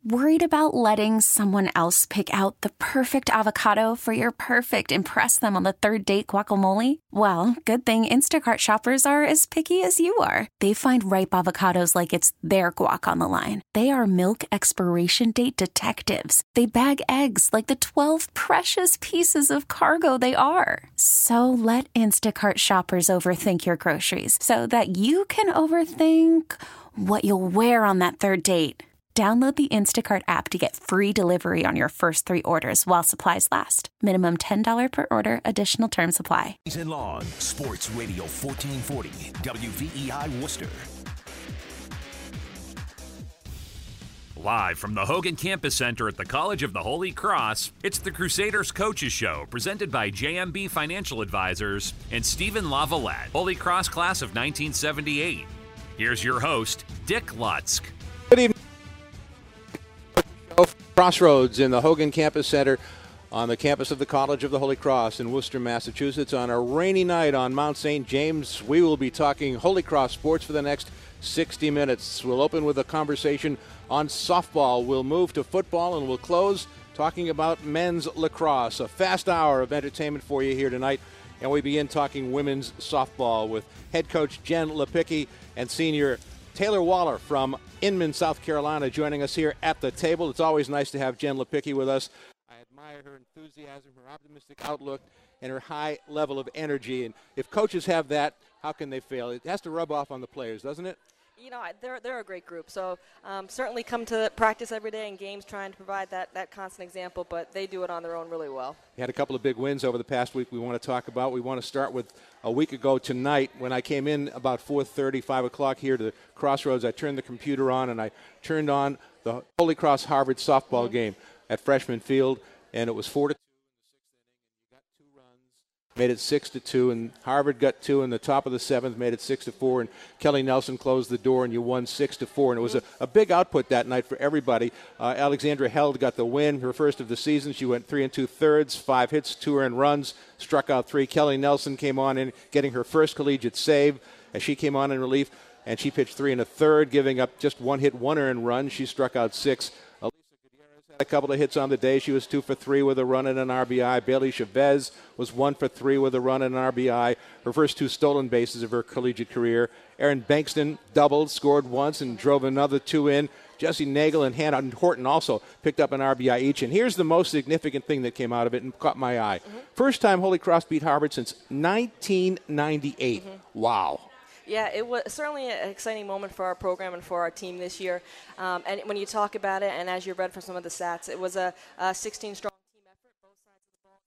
Worried about letting someone else pick out the perfect avocado for your perfect impress them on the third date guacamole? Well, good thing Instacart shoppers are as picky as you are. They find ripe avocados like it's their guac on the line. They are milk expiration date detectives. They bag eggs like the 12 precious pieces of cargo they are. So let Instacart shoppers overthink your groceries so that you can overthink what you'll wear on that third date. Download the Instacart app to get free delivery on your first 3 orders while supplies last. Minimum $10 per order. Additional terms apply. And Long, Sports Radio 1440, WVEI Worcester. Live from the Hogan Campus Center at the College of the Holy Cross, it's the Crusaders Coaches Show, presented by JMB Financial Advisors and Stephen LaVallette, Holy Cross class of 1978. Here's your host, Dick Lutzk. Good evening. Crossroads in the Hogan Campus Center on the campus of the College of the Holy Cross in Worcester, Massachusetts. On a rainy night on Mount St. James, we will be talking Holy Cross sports for the next 60 minutes. We'll open with a conversation on softball. We'll move to football, and we'll close talking about men's lacrosse. A fast hour of entertainment for you here tonight. And we begin talking women's softball with head coach Jen Lepicki and senior Taylor Waller from Inman, South Carolina, joining us here at the table. It's always nice to have Jen Lepicki with us. I admire her enthusiasm, her optimistic outlook, and her high level of energy. And if coaches have that, how can they fail? It has to rub off on the players, doesn't it? You know, they're a great group. So certainly come to practice every day in games trying to provide that constant example, but they do it on their own really well. You had a couple of big wins over the past week we want to talk about. We want to start with a week ago tonight when I came in about 4:30, 5 o'clock here to Crossroads. I turned the computer on, and I turned on the Holy Cross Harvard softball game at Freshman Field, and it was 4-2. Made it 6-2, and Harvard got 2 in the top of the 7th, made it 6-4, and Kelly Nelson closed the door, and you won 6-4. And it was a big output that night for everybody. Alexandra Held got the win, her first of the season. She went 3 2/3, 5 hits, 2 earned runs, struck out 3. Kelly Nelson came on in, getting her first collegiate save as she came on in relief, and she pitched 3 1/3, giving up just 1 hit, 1 earned run. She struck out 6. Had a couple of hits on the day. She was 2 for 3 with a run and an RBI. Bailey Chavez was 1 for 3 with a run and an RBI. Her first 2 stolen bases of her collegiate career. Erin Bankston doubled, scored once, and drove another 2 in. Jesse Nagel and Hannah Horton also picked up an RBI each. And here's the most significant thing that came out of it and caught my eye. First time Holy Cross beat Harvard since 1998. Wow. Yeah, it was certainly an exciting moment for our program and for our team this year. And when you talk about it, and as you read from some of the stats, it was a 16-strong team effort. Both sides of the ball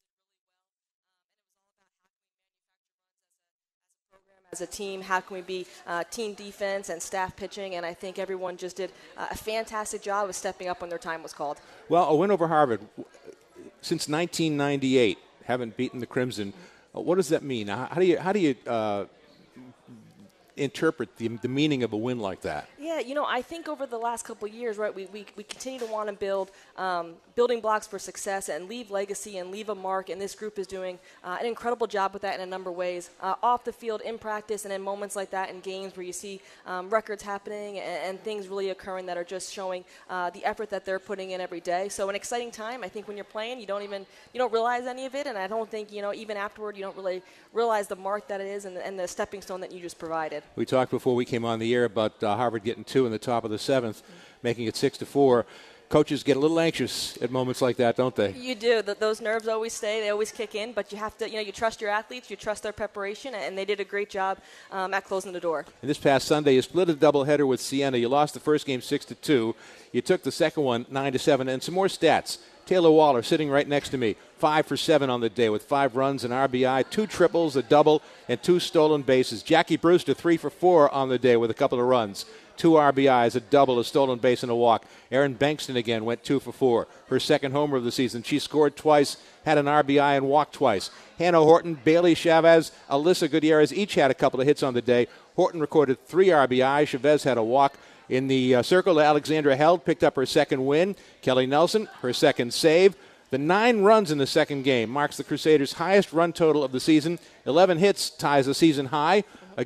did really well. And it was all about how can we manufacture runs as a team, how can we be team defense and staff pitching, and I think everyone just did a fantastic job of stepping up when their time was called. Well, a win over Harvard since 1998, haven't beaten the Crimson. What does that mean? How do you interpret the meaning of a win like that? Yeah, you know, I think over the last couple of years, right, we continue to want to build building blocks for success and leave legacy and leave a mark, and this group is doing an incredible job with that in a number of ways. Off the field, in practice, and in moments like that in games where you see records happening and things really occurring that are just showing the effort that they're putting in every day. So an exciting time. I think when you're playing, you don't realize any of it, and I don't think, even afterward, you don't really realize the mark that it is and the stepping stone that you just provided. We talked before we came on the air about Harvard getting 2 in the top of the 7th, making it 6-4. Coaches get a little anxious at moments like that, don't they? You do. Those nerves always stay. They always kick in. But you have to, you trust your athletes. You trust their preparation. And they did a great job at closing the door. And this past Sunday, you split a doubleheader with Siena. You lost the first game 6-2. You took the second one 9-7. And some more stats. Taylor Waller sitting right next to me, 5 for 7 on the day with 5 runs, an RBI, 2 triples, a double, and 2 stolen bases. Jackie Brewster, 3 for 4 on the day with a couple of runs, 2 RBIs, a double, a stolen base, and a walk. Erin Bankston again went 2 for 4, her second homer of the season. She scored twice, had an RBI, and walked twice. Hannah Horton, Bailey Chavez, Alyssa Gutierrez each had a couple of hits on the day. Horton recorded 3 RBI. Chavez had a walk. In the circle, Alexandra Held picked up her second win. Kelly Nelson, her second save. The 9 runs in the second game marks the Crusaders' highest run total of the season. 11 hits ties the season high. Again,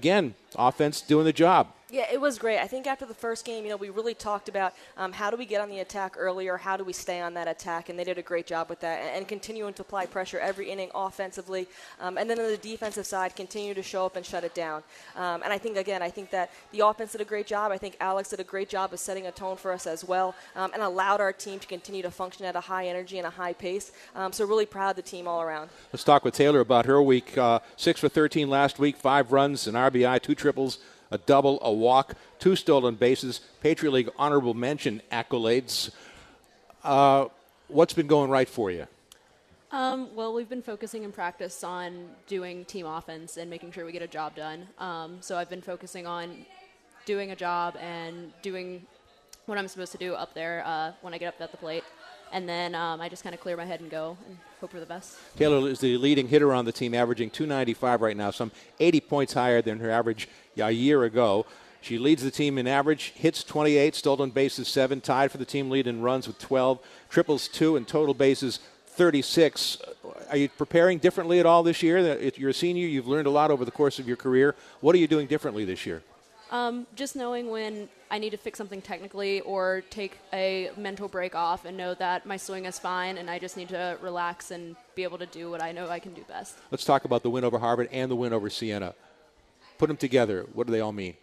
offense doing the job. Yeah, it was great. I think after the first game, we really talked about how do we get on the attack earlier, how do we stay on that attack, and they did a great job with that, and continuing to apply pressure every inning offensively, and then on the defensive side, continue to show up and shut it down. And I think that the offense did a great job. I think Alex did a great job of setting a tone for us as well, and allowed our team to continue to function at a high energy and a high pace. So really proud of the team all around. Let's talk with Taylor about her week. 6 for 13 last week, 5 runs, an RBI, 2 triples, a double, a walk, 2 stolen bases, Patriot League honorable mention accolades. What's been going right for you? Well, we've been focusing in practice on doing team offense and making sure we get a job done. So I've been focusing on doing a job and doing what I'm supposed to do up there when I get up at the plate. And then I just kind of clear my head and go and hope for the best. Taylor is the leading hitter on the team, averaging .295 right now, some 80 points higher than her average a year ago. She leads the team in average, hits 28, stolen bases 7, tied for the team lead in runs with 12, triples 2, and total bases 36. Are you preparing differently at all this year? If you're a senior, you've learned a lot over the course of your career. What are you doing differently this year? Just knowing when I need to fix something technically or take a mental break off and know that my swing is fine and I just need to relax and be able to do what I know I can do best. Let's talk about the win over Harvard and the win over Siena. Put them together. What do they all mean?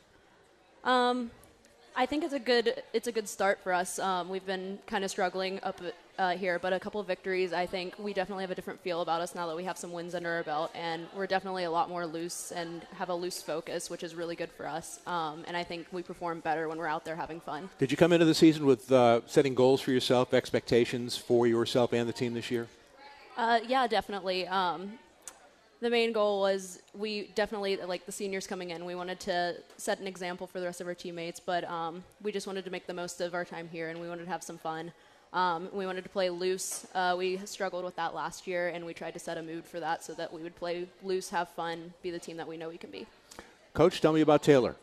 I think it's a good start for us. We've been kind of struggling up here, but a couple of victories, I think we definitely have a different feel about us now that we have some wins under our belt, and we're definitely a lot more loose and have a loose focus, which is really good for us. And I think we perform better when we're out there having fun. Did you come into the season with setting goals for yourself, expectations for yourself and the team this year? Yeah, definitely. The main goal was we definitely, like the seniors coming in, we wanted to set an example for the rest of our teammates, but we just wanted to make the most of our time here, and we wanted to have some fun. We wanted to play loose. We struggled with that last year, and we tried to set a mood for that so that we would play loose, have fun, be the team that we know we can be. Coach, tell me about Taylor.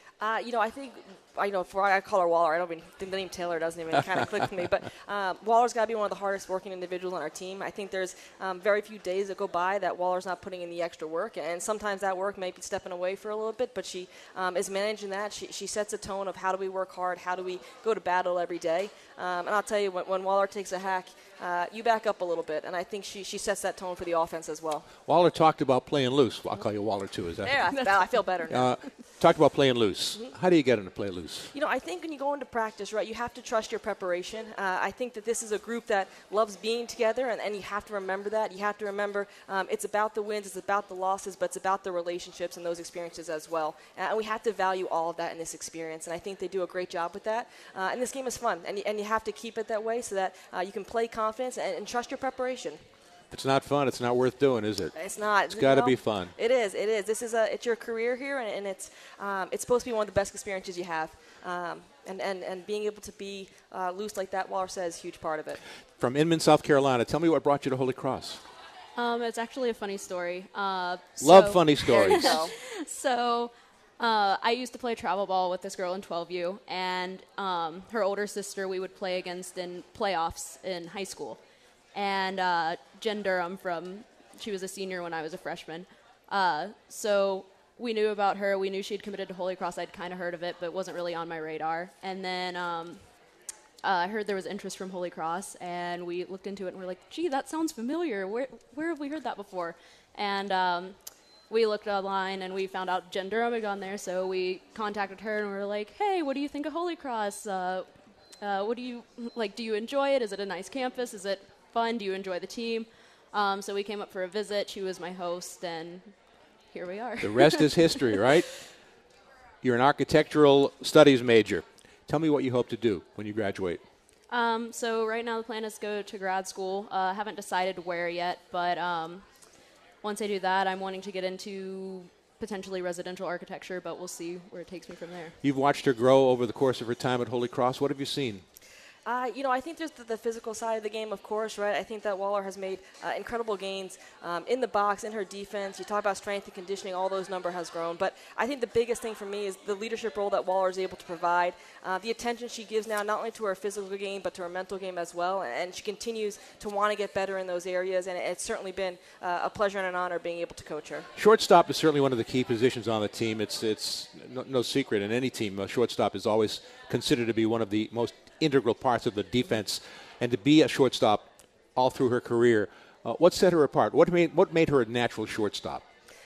I think, before I call her Waller, I don't think the name Taylor doesn't even kind of click with me, but Waller's got to be one of the hardest working individuals on our team. I think there's very few days that go by that Waller's not putting in the extra work, and sometimes that work may be stepping away for a little bit, but she is managing that. She sets a tone of how do we work hard, how do we go to battle every day, and I'll tell you, when Waller takes a hack, you back up a little bit, and I think she sets that tone for the offense as well. Waller talked about playing loose. Well, I'll call you Waller too, is that? Yeah, I feel better now. Talked about playing loose. How do you get him to play loose? I think when you go into practice, right, you have to trust your preparation. I think that this is a group that loves being together, and you have to remember that. You have to remember it's about the wins, it's about the losses, but it's about the relationships and those experiences as well. And we have to value all of that in this experience, and I think they do a great job with that. And this game is fun, and you have to keep it that way so that you can play confidence and trust your preparation. If it's not fun, it's not worth doing, is it? It's not. It's got to be fun. It is. This is it's your career here, and it's supposed to be one of the best experiences you have. And being able to be loose like that, Waller says, is a huge part of it. From Inman, South Carolina, tell me what brought you to Holy Cross. It's actually a funny story. Love funny stories. So I used to play travel ball with this girl in 12U, and her older sister we would play against in playoffs in high school. And Jen Durham she was a senior when I was a freshman. So we knew about her. We knew she'd committed to Holy Cross. I'd kind of heard of it, but it wasn't really on my radar. And then I heard there was interest from Holy Cross, and we looked into it, and we're like, gee, that sounds familiar. Where have we heard that before? And we looked online, and we found out Jen Durham had gone there, so we contacted her, and we were like, hey, what do you think of Holy Cross? What do you like? Do you enjoy it? Is it a nice campus? Is it fun? Do you enjoy the team? So we came up for a visit. She was my host, and here we are. The rest is history, right? You're an architectural studies major. Tell me what you hope to do when you graduate. So right now the plan is to go to grad school. Haven't decided where yet, but once I do that, I'm wanting to get into potentially residential architecture, but we'll see where it takes me from there. You've watched her grow over the course of her time at Holy Cross. What have you seen? I think there's the physical side of the game, of course, right? I think that Waller has made incredible gains in the box, in her defense. You talk about strength and conditioning, all those number has grown. But I think the biggest thing for me is the leadership role that Waller is able to provide, the attention she gives now not only to her physical game but to her mental game as well. And she continues to want to get better in those areas, and it's certainly been a pleasure and an honor being able to coach her. Shortstop is certainly one of the key positions on the team. It's no secret in any team. Shortstop is always considered to be one of the most integral parts of the defense, and to be a shortstop all through her career. What set her apart? What made her a natural shortstop?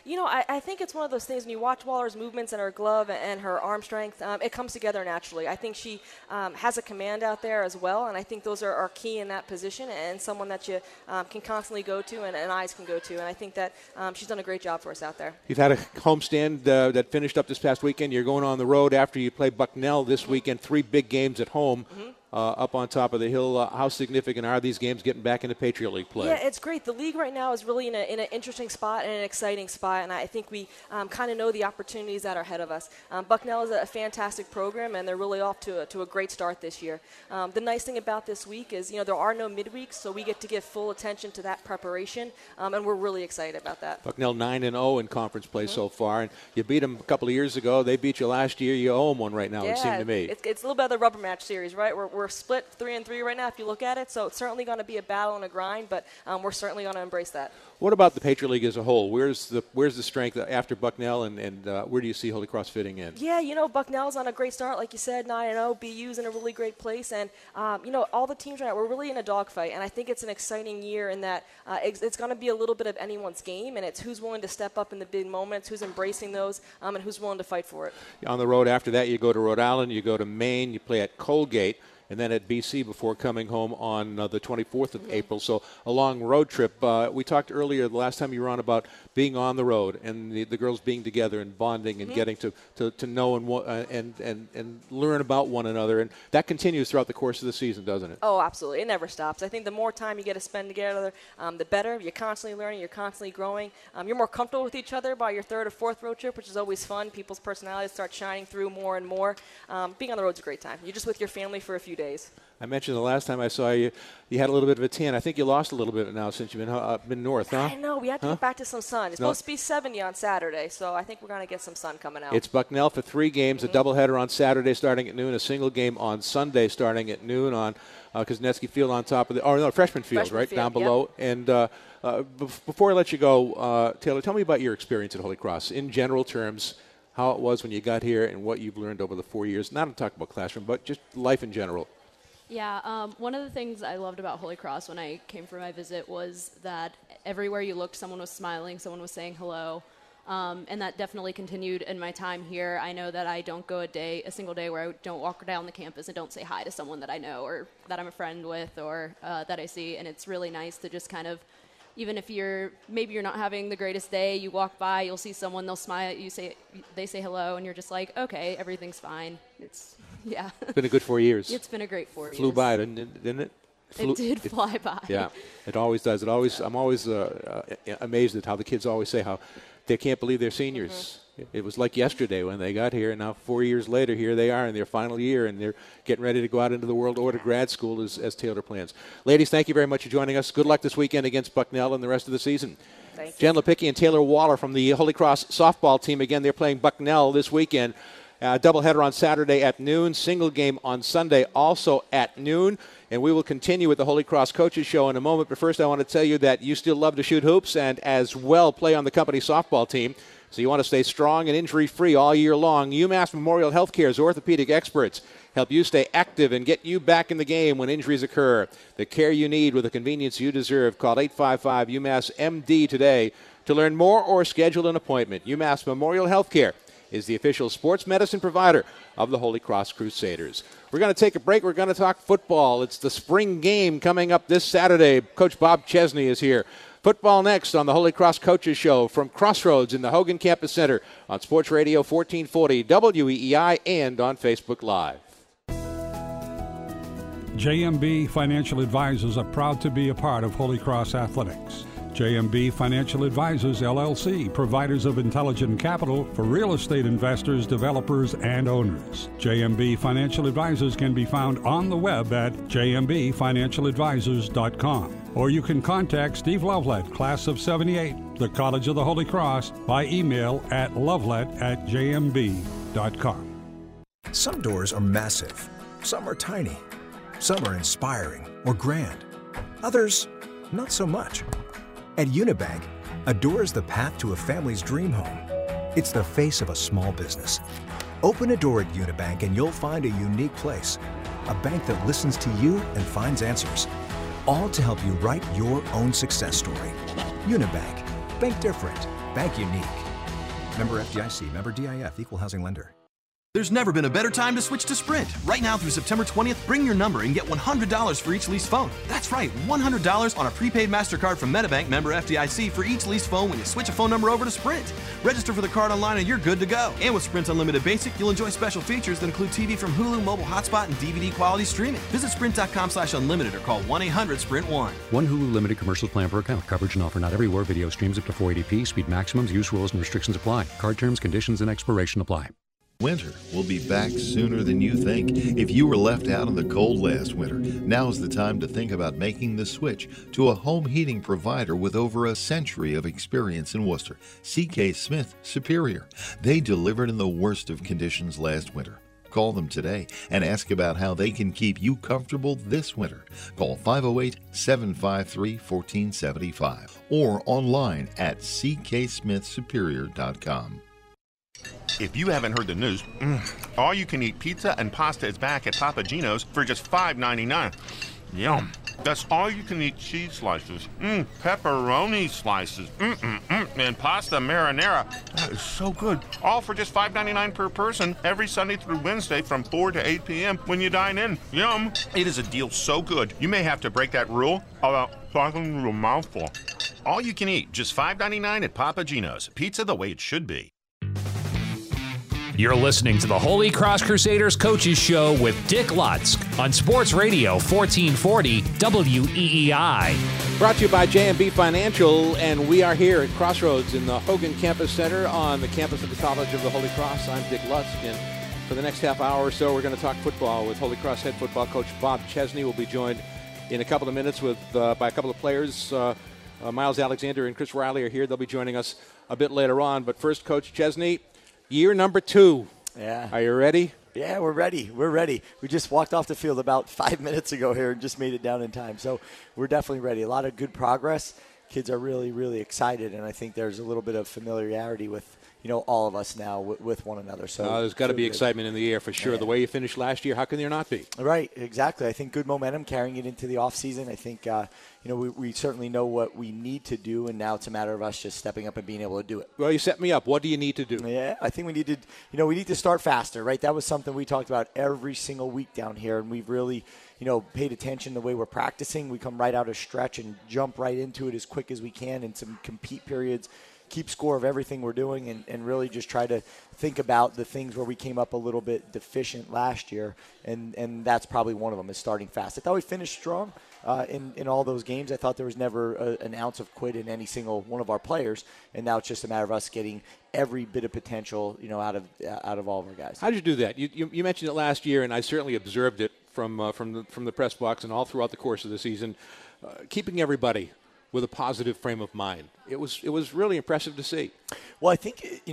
I think it's one of those things when you watch Waller's movements and her glove and her arm strength, it comes together naturally. I think she has a command out there as well, and I think those are key in that position and someone that you can constantly go to and eyes can go to. And I think that she's done a great job for us out there. You've had a homestand that finished up this past weekend. You're going on the road after you play Bucknell this weekend, 3 big games at home. Up on top of the hill. How significant are these games getting back into Patriot League play? Yeah, it's great. The league right now is really in an interesting spot and an exciting spot, and I think we kind of know the opportunities that are ahead of us. Bucknell is a fantastic program, and they're really off to a great start this year. The nice thing about this week is, there are no midweeks, so we get to give full attention to that preparation, and we're really excited about that. Bucknell 9-0 in conference play so far, and you beat them a couple of years ago. They beat you last year. You owe them one right now, it seemed to me. It's a little bit of the rubber match series, right? We're split 3-3 right now if you look at it, so it's certainly going to be a battle and a grind, but we're certainly going to embrace that. What about the Patriot League as a whole? Where's the strength after Bucknell, and where do you see Holy Cross fitting in? Yeah, Bucknell's on a great start, like you said, 9-0. BU's in a really great place, and all the teams right now, we're really in a dogfight, and I think it's an exciting year in that it's going to be a little bit of anyone's game, and it's who's willing to step up in the big moments, who's embracing those, and who's willing to fight for it. On the road after that, you go to Rhode Island, you go to Maine, you play at Colgate, and then at BC before coming home on the 24th of April. So a long road trip. We talked earlier, the last time you were on, about being on the road and the girls being together and bonding and getting to know and learn about one another. And that continues throughout the course of the season, doesn't it? Oh, absolutely. It never stops. I think the more time you get to spend together, the better. You're constantly learning. You're constantly growing. You're more comfortable with each other by your 3rd or 4th road trip, which is always fun. People's personalities start shining through more and more. Being on the road is a great time. You're just with your family for a few days. I mentioned the last time I saw you, you had a little bit of a tan. I think you lost a little bit now since you've been north, huh? I know. We had to get back to some sun. It's supposed to be 70 on Saturday, so I think we're going to get some sun coming out. It's Bucknell for 3 games, a doubleheader on Saturday starting at noon, a single game on Sunday starting at noon on Kuznetsky Field on top of Freshman Field, down below. Yep. And before I let you go, Taylor, tell me about your experience at Holy Cross in general terms. How it was when you got here and what you've learned over the 4 years. Not to talk about classroom, but just life in general. Yeah, one of the things I loved about Holy Cross when I came for my visit was that everywhere you looked, someone was smiling, someone was saying hello, and that definitely continued in my time here. I know that I don't go a single day where I don't walk down the campus and don't say hi to someone that I know or that I'm a friend with or that I see, and it's really nice to just kind of, even if maybe you're not having the greatest day, you walk by, you'll see someone, they'll smile at you, they say hello, and you're just like, okay, everything's fine. It's been a good 4 years. It's been a great 4 years. Flew by, didn't it? It did fly by. Yeah, it always does. I'm always amazed at how the kids always say how they can't believe they're seniors. It was like yesterday when they got here, and now 4 years later, here they are in their final year, and they're getting ready to go out into the world or to grad school as Taylor plans. Ladies, thank you very much for joining us. Good luck this weekend against Bucknell and the rest of the season. Thank you. Jen Lipicki and Taylor Waller from the Holy Cross softball team. Again, they're playing Bucknell this weekend. Doubleheader on Saturday at noon, single game on Sunday also at noon. And we will continue with the Holy Cross Coaches Show in a moment. But first, I want to tell you that you still love to shoot hoops and as well play on the company softball team. So you want to stay strong and injury-free all year long. UMass Memorial Healthcare's orthopedic experts help you stay active and get you back in the game when injuries occur. The care you need with the convenience you deserve. Call 855-UMass-MD today to learn more or schedule an appointment. UMass Memorial Healthcare is the official sports medicine provider of the Holy Cross Crusaders. We're going to take a break. We're going to talk football. It's the spring game coming up this Saturday. Coach Bob Chesney is here. Football next on the Holy Cross Coaches Show from Crossroads in the Hogan Campus Center on Sports Radio 1440 WEEI and on Facebook Live. JMB Financial Advisors are proud to be a part of Holy Cross Athletics. JMB Financial Advisors, LLC, providers of intelligent capital for real estate investors, developers, and owners. JMB Financial Advisors can be found on the web at jmbfinancialadvisors.com. Or you can contact Steve Lovelet, class of 78, the College of the Holy Cross, by email at lovelet@jmb.com. Some doors are massive. Some are tiny. Some are inspiring or grand. Others, not so much. At Unibank, a door is the path to a family's dream home. It's the face of a small business. Open a door at Unibank and you'll find a unique place. A bank that listens to you and finds answers. All to help you write your own success story. Unibank. Bank different. Bank unique. Member FDIC. Member DIF. Equal housing lender. There's never been a better time to switch to Sprint. Right now through September 20th, bring your number and get $100 for each leased phone. That's right, $100 on a prepaid MasterCard from MetaBank member FDIC for each leased phone when you switch a phone number over to Sprint. Register for the card online and you're good to go. And with Sprint Unlimited Basic, you'll enjoy special features that include TV from Hulu, mobile hotspot, and DVD quality streaming. Visit sprint.com/unlimited or call 1-800-SPRINT1. One Hulu limited commercial plan per account. Coverage and offer not everywhere. Video streams up to 480p. Speed maximums, use rules, and restrictions apply. Card terms, conditions, and expiration apply. Winter will be back sooner than you think. If you were left out in the cold last winter, now's the time to think about making the switch to a home heating provider with over a century of experience in Worcester, C.K. Smith Superior. They delivered in the worst of conditions last winter. Call them today and ask about how they can keep you comfortable this winter. Call 508-753-1475 or online at cksmithsuperior.com. If you haven't heard the news, all-you-can-eat pizza and pasta is back at Papa Gino's for just $5.99. Yum. That's all-you-can-eat cheese slices, pepperoni slices, and pasta marinara. That is so good. All for just $5.99 per person every Sunday through Wednesday from 4 to 8 p.m. when you dine in. Yum. It is a deal so good, you may have to break that rule about talking to a mouthful. All you can eat, just $5.99 at Papa Gino's. Pizza the way it should be. You're listening to the Holy Cross Crusaders Coaches Show with Dick Lutz on Sports Radio 1440 WEEI. Brought to you by JMB Financial, and we are here at Crossroads in the Hogan Campus Center on the campus of the College of the Holy Cross. I'm Dick Lutz, and for the next half hour or so, we're going to talk football with Holy Cross head football coach Bob Chesney. Will be joined in a couple of minutes by a couple of players. Miles Alexander and Chris Riley are here. They'll be joining us a bit later on. But first, Coach Chesney, year number 2. Yeah. Are you ready? Yeah, we're ready. We're ready. We just walked off the field about 5 minutes ago here and just made it down in time. So we're definitely ready. A lot of good progress. Kids are really, really excited, and I think there's a little bit of familiarity with, all of us now with one another. So there's got to be excitement in the air for sure. Yeah. The way you finished last year, how can there not be? Right, exactly. I think good momentum carrying it into the offseason. I think, we certainly know what we need to do, and now it's a matter of us just stepping up and being able to do it. Well, you set me up. What do you need to do? Yeah, I think we need to, we need to start faster, right? That was something we talked about every single week down here, and we've really paid attention to the way we're practicing. We come right out of stretch and jump right into it as quick as we can in some compete periods, keep score of everything we're doing, and really just try to think about the things where we came up a little bit deficient last year, and that's probably one of them is starting fast. I thought we finished strong in all those games. I thought there was never an ounce of quit in any single one of our players, and now it's just a matter of us getting every bit of potential out of all of our guys. How did you do that? You mentioned it last year, and I certainly observed it from the press box and all throughout the course of the season, keeping everybody with a positive frame of mind. It was really impressive to see. Well, I think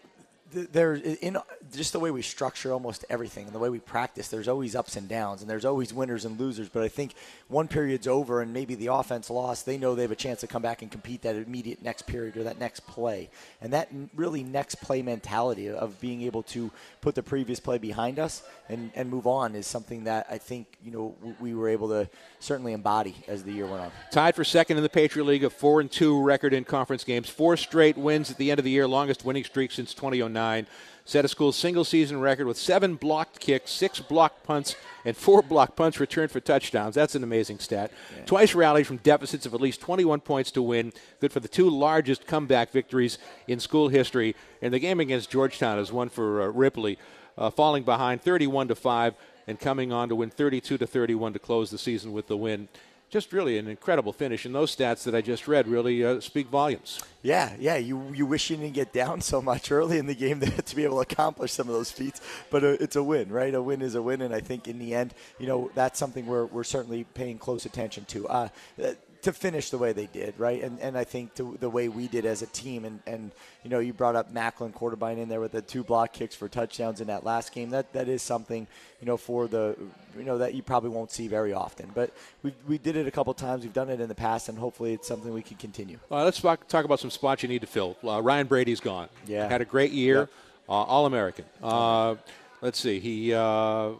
there in just the way we structure almost everything and the way we practice, there's always ups and downs and there's always winners and losers. But I think one period's over and maybe the offense lost, they know they have a chance to come back and compete that immediate next period or that next play. And that really next play mentality of being able to put the previous play behind us and move on is something that I think we were able to certainly embody as the year went on. Tied for second in the Patriot League, a 4-2 record in conference games, 4 straight wins at the end of the year, longest winning streak since 2009. Set a school single-season record with 7 blocked kicks, 6 blocked punts, and 4 blocked punts returned for touchdowns. That's an amazing stat. Yeah. Twice rallied from deficits of at least 21 points to win. Good for the 2 largest comeback victories in school history. And the game against Georgetown is one for Ripley, falling behind 31-5 and coming on to win 32-31 to close the season with the win. just really an incredible finish. And those stats that I just read really speak volumes. Yeah. You wish you didn't get down so much early in the game to be able to accomplish some of those feats, but it's a win, right? A win is a win, and I think in the end, that's something we're certainly paying close attention to finish the way they did, right? And I think the way we did as a team, and you brought up Macklin Quarterbein in there with the 2 block kicks for touchdowns in that last game. That is something, for that you probably won't see very often. But we did it a couple times. We've done it in the past, and hopefully it's something we can continue. Let's talk about some spots you need to fill. Ryan Brady's gone. Yeah. Had a great year. Yep. All-American. Let's see. I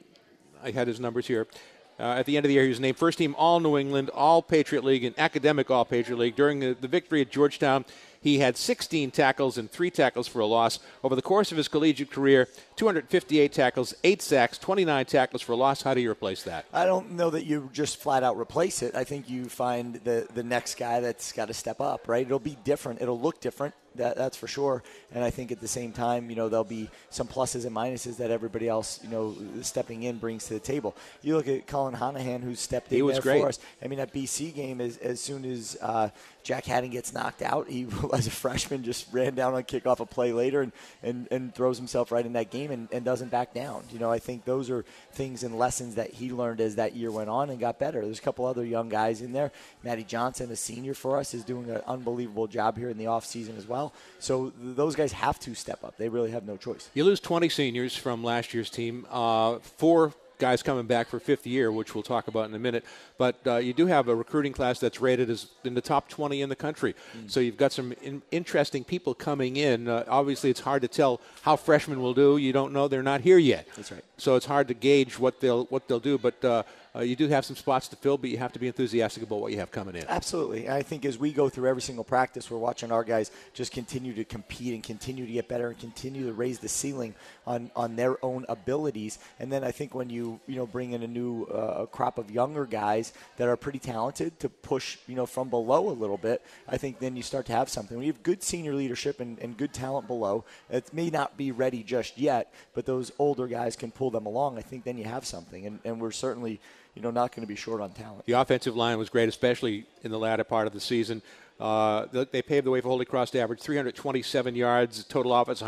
had his numbers here. At the end of the year, he was named first team All-New England, All-Patriot League, and Academic All-Patriot League. During the victory at Georgetown, he had 16 tackles and 3 tackles for a loss. Over the course of his collegiate career, 258 tackles, 8 sacks, 29 tackles for a loss. How do you replace that? I don't know that you just flat out replace it. I think you find the next guy that's got to step up, right? It'll be different. It'll look different. That's for sure. And I think at the same time, there'll be some pluses and minuses that everybody else, stepping in brings to the table. You look at Colin Honahan, who's stepped in there for us. I mean, that BC game, as soon as Jack Haddon gets knocked out, he, as a freshman, just ran down on kickoff a play later and throws himself right in that game and doesn't back down. I think those are things and lessons that he learned as that year went on and got better. There's a couple other young guys in there. Matty Johnson, a senior for us, is doing an unbelievable job here in the offseason as well. So those guys have to step up. They really have no choice. You lose 20 seniors from last year's team, 4 guys coming back for fifth year, which we'll talk about in a minute. But you do have a recruiting class that's rated as in the top 20 in the country. So you've got some interesting people coming in. Obviously, it's hard to tell how freshmen will do. You don't know. They're not here yet. That's right. So it's hard to gauge what they'll do. But you do have some spots to fill, but you have to be enthusiastic about what you have coming in. Absolutely. I think as we go through every single practice, we're watching our guys just continue to compete and continue to get better and continue to raise the ceiling on their own abilities. And then I think when you bring in a new crop of younger guys that are pretty talented to push from below a little bit, I think then you start to have something. When you have good senior leadership and good talent below, it may not be ready just yet, but those older guys can pull them along. I think then you have something, and we're certainly not going to be short on talent. The offensive line was great, especially in the latter part of the season. They paved the way for Holy Cross to average 327 yards, total offense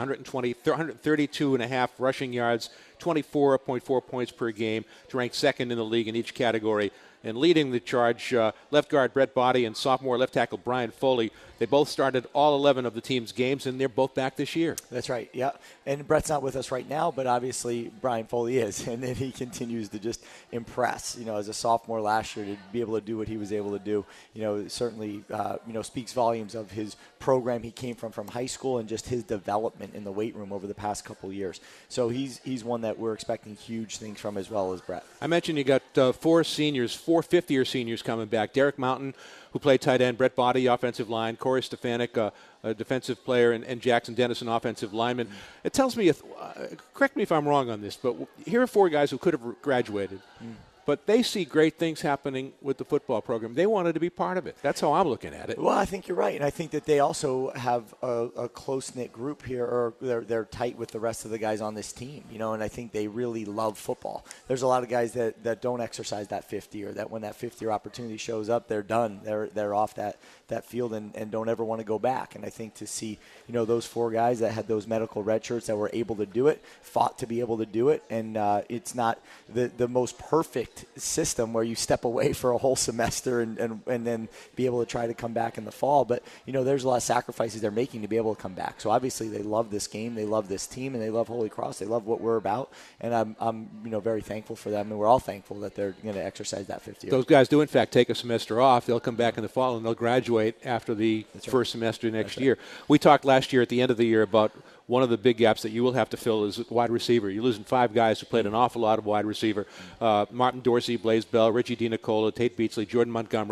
132.5 rushing yards, 24.4 points per game, to rank second in the league in each category. And leading the charge, left guard Brett Body and sophomore left tackle Brian Foley. They both started all 11 of the team's games, and they're both back this year. That's right, yeah. And Brett's not with us right now, but obviously Brian Foley is, and then he continues to just impress. As a sophomore last year, to be able to do what he was able to do, certainly, speaks volumes of his program he came from high school and just his development in the weight room over the past couple of years. So he's one that we're expecting huge things from, as well as Brett. I mentioned you got 4 fifth-year seniors coming back. Derek Mountain, who played tight end, Brett Body, offensive line, Corey Stefanik, a defensive player, and Jackson Dennis, an offensive lineman. It tells me, correct me if I'm wrong on this, but here are 4 guys who could have graduated. But they see great things happening with the football program. They wanted to be part of it. That's how I'm looking at it. Well, I think you're right. And I think that they also have a close-knit group here, or they're tight with the rest of the guys on this team, and I think they really love football. There's a lot of guys that don't exercise that fifth year, that when that fifth-year opportunity shows up, they're done. They're off that field and don't ever want to go back. And I think to see, those 4 guys that had those medical red shirts that were able to do it, fought to be able to do it, and it's not the most perfect system where you step away for a whole semester and then be able to try to come back in the fall. But, there's a lot of sacrifices they're making to be able to come back. So obviously they love this game, they love this team, and they love Holy Cross. They love what we're about. And I'm very thankful for them, and we're all thankful that they're going to exercise that 50 year. Those guys do, in fact, take a semester off. They'll come back in the fall, and they'll graduate after the first semester next year. We talked last year at the end of the year about one of the big gaps that you will have to fill is wide receiver. You're losing 5 guys who played an awful lot of wide receiver. Martin Dorsey, Blaze Bell, Richie DiNicola, Tate Beachsley, Jordan Montgomery.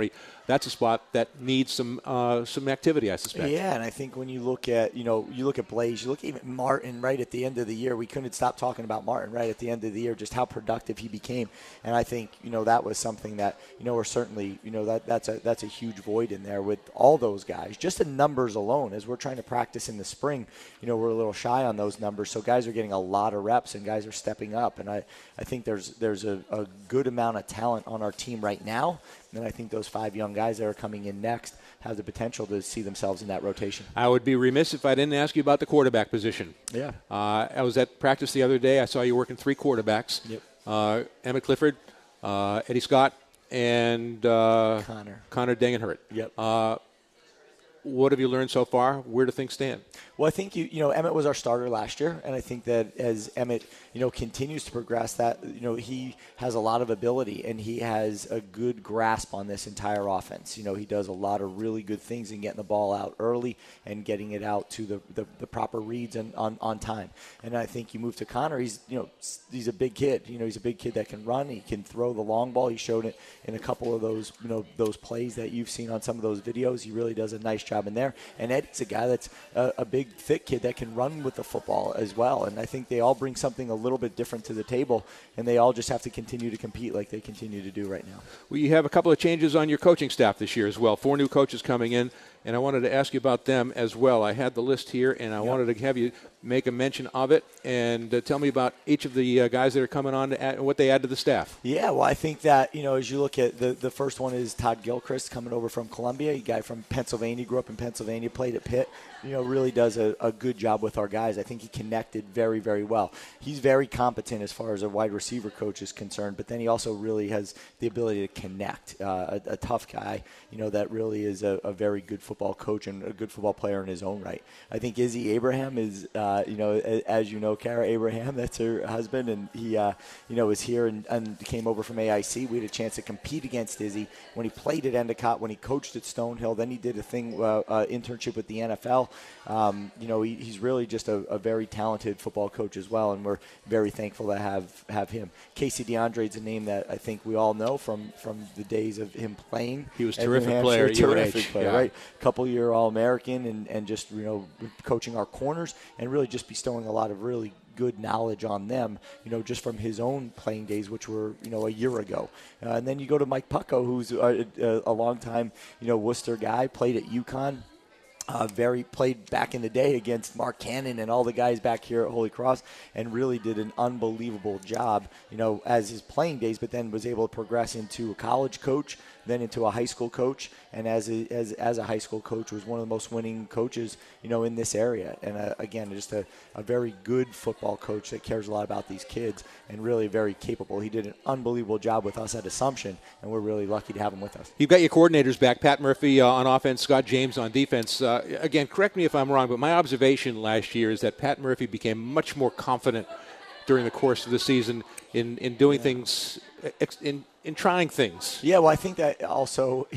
that's a spot that needs some activity, I suspect. Yeah, and I think when you look at Blaze, you look at even Martin right at the end of the year. We couldn't stop talking about Martin right at the end of the year, just how productive he became. And I think that was something that we're certainly that's a huge void in there with all those guys. Just the numbers alone, as we're trying to practice in the spring, we're a little shy on those numbers. So guys are getting a lot of reps and guys are stepping up. And I think there's a good amount of talent on our team right now. And I think those 5 young guys that are coming in next have the potential to see themselves in that rotation. I would be remiss if I didn't ask you about the quarterback position. Yeah. I was at practice the other day. I saw you working 3 quarterbacks. Yep. Emmett Clifford, Eddie Scott, and Connor Degenhart. Yep. What have you learned so far? Where do things stand? Well, I think Emmett was our starter last year, and I think that as Emmett continues to progress, that he has a lot of ability and he has a good grasp on this entire offense. He does a lot of really good things in getting the ball out early and getting it out to the proper reads and on time. And I think you move to Connor, he's a big kid. He's a big kid that can run. He can throw the long ball. He showed it in a couple of those those plays that you've seen on some of those videos. He really does a nice job in there. And Eddie's a guy that's a big, thick kid that can run with the football as well. And I think they all bring something a little bit different to the table, and they all just have to continue to compete like they continue to do right now. Well, you have a couple of changes on your coaching staff this year as well. 4 new coaches coming in, and I wanted to ask you about them as well. I had the list here, and I wanted to have you make a mention of it and tell me about each of the guys that are coming on and what they add to the staff. Yeah, well, I think that, as you look at the first one is Todd Gilchrist coming over from Columbia, a guy from Pennsylvania, grew up in Pennsylvania, played at Pitt, really does a good job with our guys. I think he connected very, very well. He's very competent as far as a wide receiver coach is concerned, but then he also really has the ability to connect. A tough guy, that really is a very good football coach and a good football player in his own right. I think Izzy Abraham is, as you know, Kara Abraham, that's her husband, and he, was here and came over from AIC. We had a chance to compete against Izzy when he played at Endicott, when he coached at Stonehill. Then he did a internship with the NFL. He's really just a very talented football coach as well, and we're very thankful to have him. Casey DeAndre is a name that I think we all know from the days of him playing. He was a terrific player. Terrific player, right? Couple-year All-American and just, coaching our corners and really just bestowing a lot of really good knowledge on them, just from his own playing days, which were, a year ago. And then you go to Mike Pucko, who's a long-time, Worcester guy, played at UConn. Played back in the day against Mark Cannon and all the guys back here at Holy Cross, and really did an unbelievable job, as his playing days, but then was able to progress into a college coach, then into a high school coach, and as a high school coach was one of the most winning coaches, in this area. And again, just a very good football coach that cares a lot about these kids and really very capable. He did an unbelievable job with us at Assumption, and we're really lucky to have him with us. You've got your coordinators back, Pat Murphy on offense, Scott James on defense. Again, correct me if I'm wrong, but my observation last year is that Pat Murphy became much more confident during the course of the season in doing things, in trying things. Yeah, well, I think that also,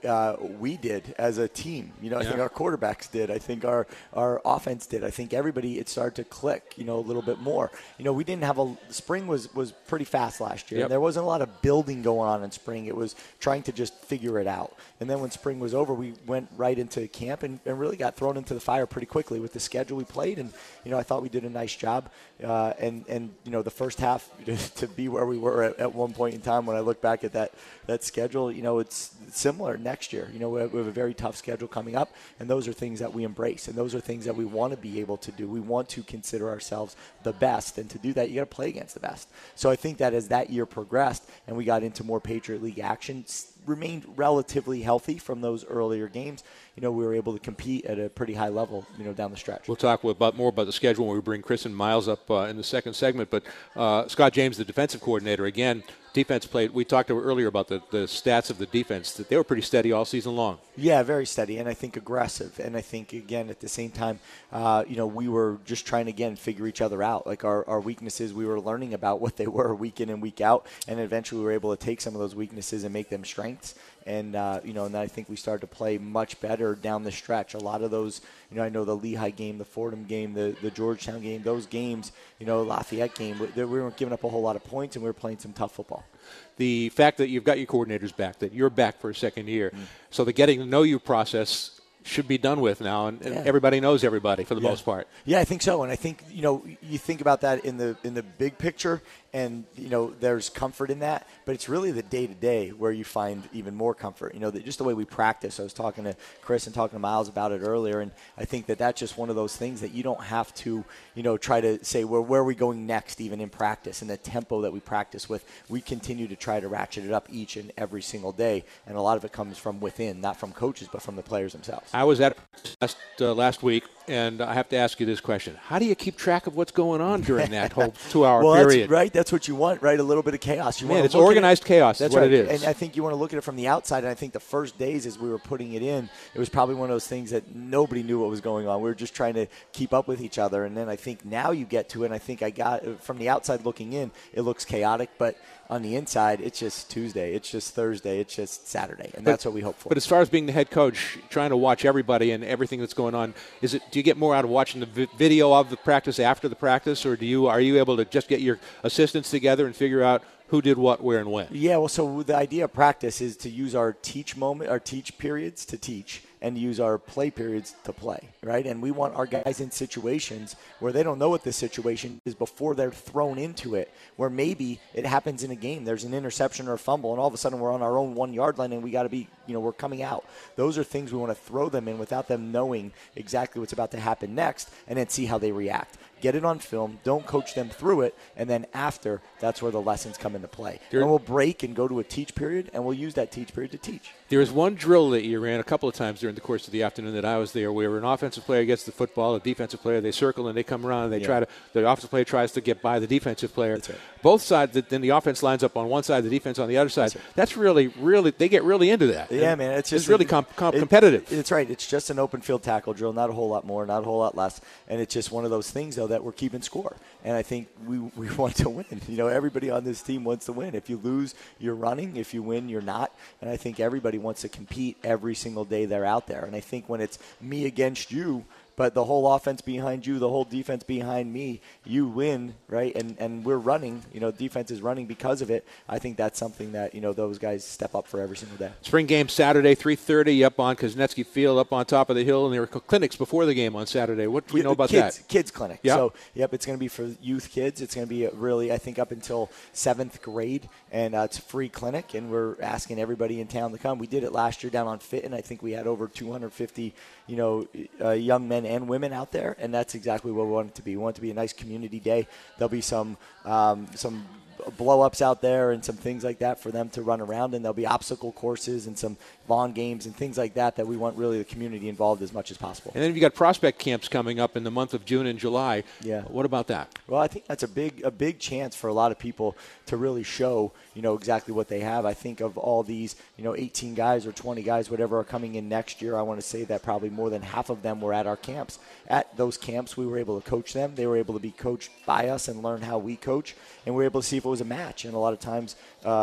we did as a team. I think our quarterbacks did. I think our offense did. I think everybody, it started to click, a little bit more. We didn't have spring was pretty fast last year. Yep. And there wasn't a lot of building going on in spring. It was trying to just figure it out. And then when spring was over, we went right into camp and really got thrown into the fire pretty quickly with the schedule we played. And, I thought we did a nice job. And the first half to be where we were at one point in time when I look back at that schedule, it's similar next year. We have a very tough schedule coming up, and those are things that we embrace, and those are things that we want to be able to do. We want to consider ourselves the best, and to do that, you got to play against the best. So I think that as that year progressed and we got into more Patriot League action, remained relatively healthy from those earlier games, we were able to compete at a pretty high level, down the stretch. We'll talk more about the schedule when we bring Chris and Miles up in the second segment. But Scott James, the defensive coordinator, again, defense played. We talked earlier about the stats of the defense, that they were pretty steady all season long. Yeah, very steady, and I think aggressive. And I think, again, at the same time, we were just trying to, again, figure each other out. Like our weaknesses, we were learning about what they were week in and week out, and eventually we were able to take some of those weaknesses and make them strengths. And, and I think we started to play much better down the stretch. A lot of those, I know the Lehigh game, the Fordham game, the Georgetown game, those games, Lafayette game, we weren't giving up a whole lot of points, and we were playing some tough football. football. The fact that you've got your coordinators back, that you're back for a second year, so the getting to know you process should be done with now, and everybody knows everybody for the most part. Yeah, I think so, and I think you think about that in the big picture, and there's comfort in that, but it's really the day-to-day where you find even more comfort. Just the way we practice. I was talking to Chris and talking to Miles about it earlier, and I think that that's just one of those things that you don't have to try to say where are we going next, even in practice, and the tempo that we practice with. We continue to try to ratchet it up each and every single day, and a lot of it comes from within, not from coaches, but from the players themselves. I was at last week, and I have to ask you this question. How do you keep track of what's going on during that whole 2-hour period? That's right. That's what you want, right? A little bit of chaos. It's organized chaos. That's what it is. And I think you want to look at it from the outside, and I think the first days as we were putting it in, it was probably one of those things that nobody knew what was going on. We were just trying to keep up with each other, and then I think now you get to it, and I think from the outside looking in, it looks chaotic, but on the inside, it's just Tuesday, it's just Thursday, it's just Saturday, and that's what we hope for. But as far as being the head coach, trying to watch everybody and everything that's going on, do you get more out of watching the video of the practice after the practice, or are you able to just get your assistants together and figure out who did what, where, and when? Yeah, well, so the idea of practice is to use our teach periods to teach and use our play periods to play, right? And we want our guys in situations where they don't know what the situation is before they're thrown into it, where maybe it happens in a game. There's an interception or a fumble, and all of a sudden we're on our own 1-yard line, and we got to be, we're coming out. Those are things we want to throw them in without them knowing exactly what's about to happen next, and then see how they react. Get it on film. Don't coach them through it. And then after, that's where the lessons come into play. And we'll break and go to a teach period, and we'll use that teach period to teach. There was one drill that you ran a couple of times during the course of the afternoon that I was there, where an offensive player gets the football, a defensive player, they circle and they come around and the offensive player tries to get by the defensive player. That's right. Both sides, then the offense lines up on one side, the defense on the other side. That's really, they get really into that. Yeah, man. It's really competitive. It's right. It's just an open field tackle drill, not a whole lot more, not a whole lot less. And it's just one of those things, though, that we're keeping score. And I think we want to win. Everybody on this team wants to win. If you lose, you're running. If you win, you're not. And I think everybody wants to compete every single day they're out there. And I think when it's me against you, but the whole offense behind you, the whole defense behind me, you win, right? And we're running, defense is running because of it. I think that's something that, those guys step up for every single day. Spring game Saturday, 3:30 up on Kuznetsky Field, up on top of the hill, and there were clinics before the game on Saturday. What do we know about that? Kids clinic. Yep. So, it's going to be for youth kids. It's going to be really, I think, up until 7th grade, and it's a free clinic, and we're asking everybody in town to come. We did it last year down on Fitton. I think we had over 250, young men and women out there, and that's exactly what we want it to be. We want it to be a nice community day. There'll be some blow-ups out there and some things like that for them to run around, and there'll be obstacle courses and some lawn games and things like that we want really the community involved as much as possible. And then you've got prospect camps coming up in the month of June and July. Yeah. What about that? Well, I think that's a big chance for a lot of people to really show, exactly what they have. I think of all these, 18 guys or 20 guys, whatever, are coming in next year. I want to say that probably more than half of them were at our camps. At those camps, we were able to coach them. They were able to be coached by us and learn how we coach, and we were able to see if it was a match. And a lot of times,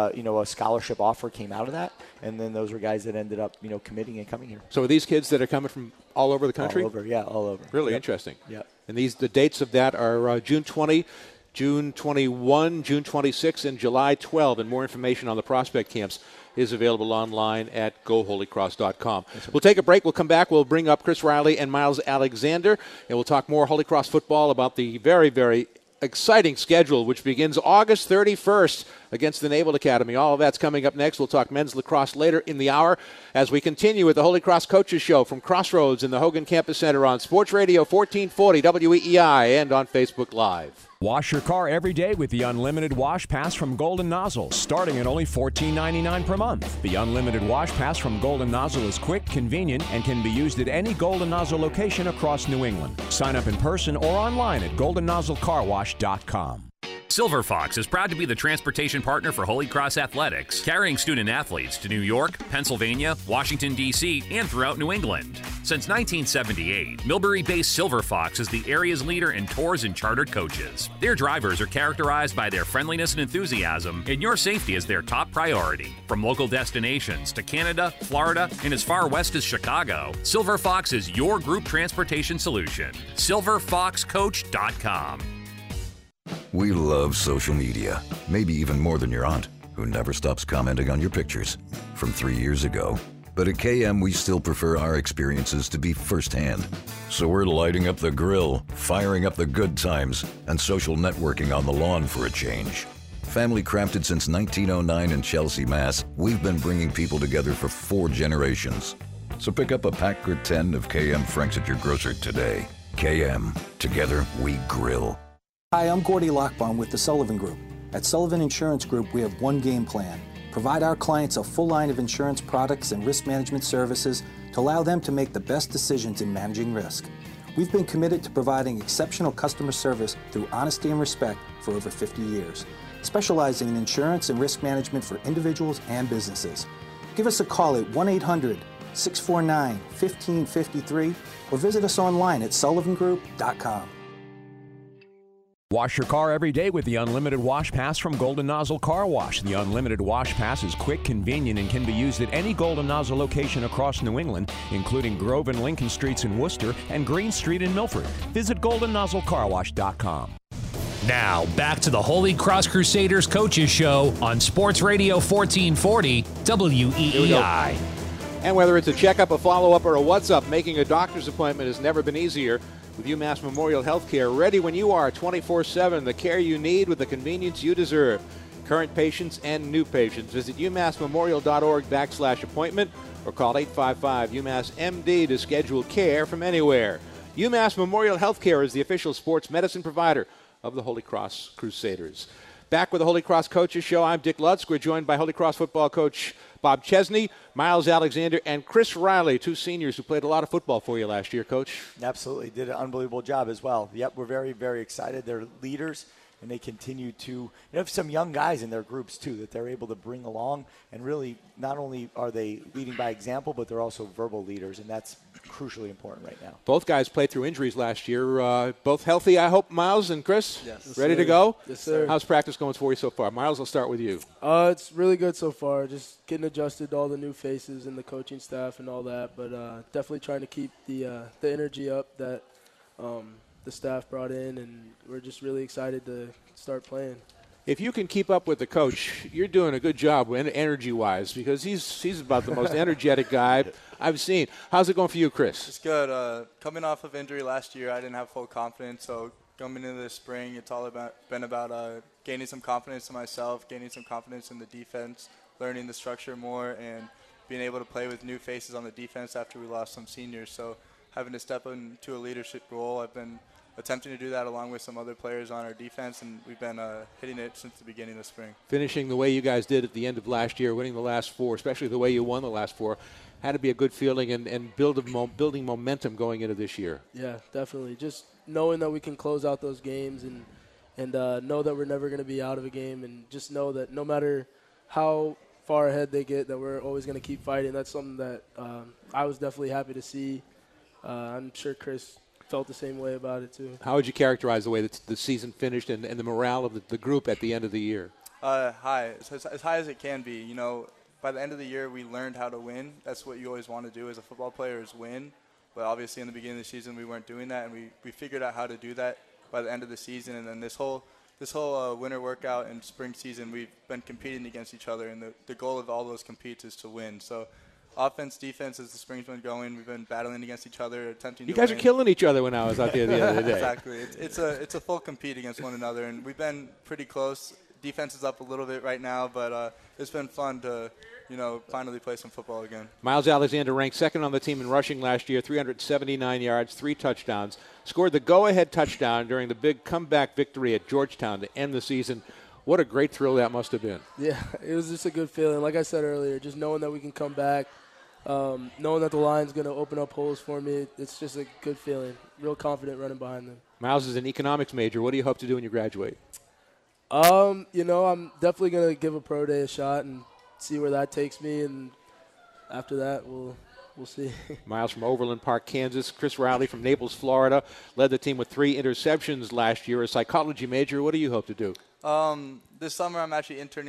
a scholarship offer came out of that, and then those were guys that ended up, committing and coming here. So are these kids that are coming from all over the country? All over. Really interesting. Yeah. And the dates of that are June 20, June 21, June 26, and July 12. And more information on the prospect camps is available online at goholycross.com. We'll take a break. We'll come back. We'll bring up Chris Riley and Miles Alexander, and we'll talk more Holy Cross football about the very, very exciting schedule, which begins August 31st against the Naval Academy. All of that's coming up next. We'll talk men's lacrosse later in the hour as we continue with the Holy Cross Coaches Show from Crossroads in the Hogan Campus Center on Sports Radio 1440 WEEI and on Facebook Live. Wash your car every day with the Unlimited Wash Pass from Golden Nozzle, starting at only $14.99 per month. The Unlimited Wash Pass from Golden Nozzle is quick, convenient, and can be used at any Golden Nozzle location across New England. Sign up in person or online at goldennozzlecarwash.com. Silver Fox is proud to be the transportation partner for Holy Cross Athletics, carrying student-athletes to New York, Pennsylvania, Washington, D.C., and throughout New England. Since 1978, Millbury-based Silver Fox is the area's leader in tours and chartered coaches. Their drivers are characterized by their friendliness and enthusiasm, and your safety is their top priority. From local destinations to Canada, Florida, and as far west as Chicago, Silver Fox is your group transportation solution. SilverFoxCoach.com. We love social media, maybe even more than your aunt, who never stops commenting on your pictures from 3 years ago. But at KM, we still prefer our experiences to be firsthand. So we're lighting up the grill, firing up the good times, and social networking on the lawn for a change. Family crafted since 1909 in Chelsea, Mass., we've been bringing people together for 4 generations. So pick up a pack or 10 of KM Franks at your grocer today. KM, together we grill. Hi, I'm Gordy Lockbaum with the Sullivan Group. At Sullivan Insurance Group, we have one game plan. Provide our clients a full line of insurance products and risk management services to allow them to make the best decisions in managing risk. We've been committed to providing exceptional customer service through honesty and respect for over 50 years, specializing in insurance and risk management for individuals and businesses. Give us a call at 1-800-649-1553 or visit us online at sullivangroup.com. Wash your car every day with the Unlimited Wash Pass from Golden Nozzle Car Wash. The Unlimited Wash Pass is quick, convenient, and can be used at any Golden Nozzle location across New England, including Grove and Lincoln Streets in Worcester and Green Street in Milford. Visit GoldenNozzleCarWash.com. Now, back to the Holy Cross Crusaders Coaches Show on Sports Radio 1440 WEEI. And whether it's a checkup, a follow-up, or a what's-up, making a doctor's appointment has never been easier. With UMass Memorial Healthcare, ready when you are, 24/7, the care you need with the convenience you deserve. Current patients and new patients. Visit umassmemorial.org/appointment or call 855-UMass-MD to schedule care from anywhere. UMass Memorial Healthcare is the official sports medicine provider of the Holy Cross Crusaders. Back with the Holy Cross Coaches Show, I'm Dick Lutz. We're joined by Holy Cross football coach Bob Chesney, Miles Alexander, and Chris Riley, 2 seniors who played a lot of football for you last year, Coach. Absolutely. Did an unbelievable job as well. Yep, we're very, very excited. They're leaders, and they continue to have some young guys in their groups, too, that they're able to bring along. And really, not only are they leading by example, but they're also verbal leaders, and that's crucially important right now. Both guys played through injuries last year. Both healthy, I hope, Miles and Chris? Yes. Ready to go? Yes, sir. How's practice going for you so far? Miles, I'll start with you. It's really good so far. Just getting adjusted to all the new faces and the coaching staff and all that. But definitely trying to keep the energy up that the staff brought in, and we're just really excited to start playing. If you can keep up with the coach, you're doing a good job energy-wise, because he's about the most energetic guy I've seen. How's it going for you, Chris? It's good. Coming off of injury last year, I didn't have full confidence, so coming into the spring, it's all been about gaining some confidence in myself, gaining some confidence in the defense, learning the structure more, and being able to play with new faces on the defense after we lost some seniors. So having to step into a leadership role, I've been attempting to do that along with some other players on our defense, and we've been hitting it since the beginning of the spring. Finishing the way you guys did at the end of last year, winning the last 4, especially the way you won the last 4, had to be a good feeling and building momentum going into this year. Yeah, definitely. Just knowing that we can close out those games and know that we're never going to be out of a game, and just know that no matter how far ahead they get, that we're always going to keep fighting. That's something that I was definitely happy to see. I'm sure Chris felt the same way about it too. How would you characterize the way that the season finished and the morale of the group at the end of the year? High, as high as it can be. You know, by the end of the year, we learned how to win. That's what you always want to do as a football player, is win. But obviously in the beginning of the season, we weren't doing that, and we figured out how to do that by the end of the season. And then this whole winter workout and spring season, we've been competing against each other, and the goal of all those competes is to win. So offense, defense, as the spring's been going, we've been battling against each other, attempting to win. You guys are killing each other when I was out there the other day. Exactly. It's a full compete against one another, and we've been pretty close. Defense is up a little bit right now, but it's been fun to, finally play some football again. Miles Alexander ranked second on the team in rushing last year, 379 yards, 3 touchdowns. Scored the go-ahead touchdown during the big comeback victory at Georgetown to end the season. What a great thrill that must have been. Yeah, it was just a good feeling. Like I said earlier, just knowing that we can come back, knowing that the line's going to open up holes for me, it's just a good feeling. Real confident running behind them. Miles is an economics major. What do you hope to do when you graduate? I'm definitely going to give a pro day a shot and see where that takes me, and after that, we'll see. Miles from Overland Park, Kansas. Chris Riley from Naples, Florida, led the team with 3 interceptions last year. A psychology major. What do you hope to do? This summer, I'm actually have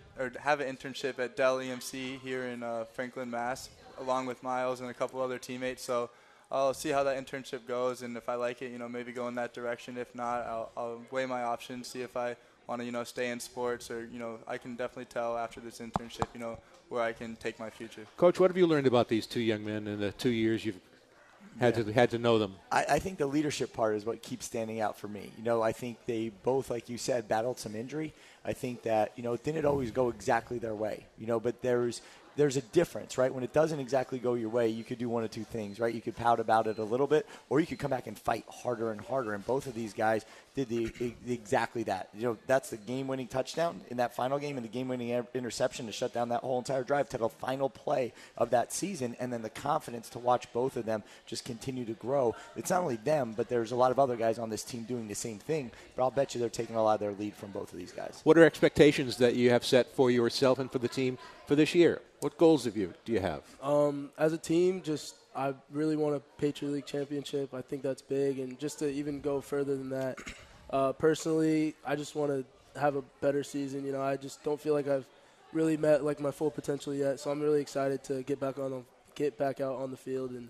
an internship at Dell EMC here in Franklin, Mass, along with Miles and a couple other teammates. So I'll see how that internship goes, and if I like it, maybe go in that direction. If not, I'll weigh my options, see if I to stay in sports, or I can definitely tell after this internship, where I can take my future. Coach, what have you learned about these 2 young men in the 2 years you've had to know them? I think the leadership part is what keeps standing out for me. I think they both, like you said, battled some injury. I think that, it didn't always go exactly their way, but there's a difference, right? When it doesn't exactly go your way, you could do one of two things, right? You could pout about it a little bit, or you could come back and fight harder and harder. And both of these guys did exactly that. That's the game-winning touchdown in that final game and the game-winning interception to shut down that whole entire drive to the final play of that season. And then the confidence to watch both of them just continue to grow. It's not only them, but there's a lot of other guys on this team doing the same thing. But I'll bet you they're taking a lot of their lead from both of these guys. What are expectations that you have set for yourself and for the team for this year? What goals do you have? As a team, I really want a Patriot League championship. I think that's big, and just to even go further than that, personally, I just want to have a better season. I just don't feel like I've really met my full potential yet. So I'm really excited to get back out on the field and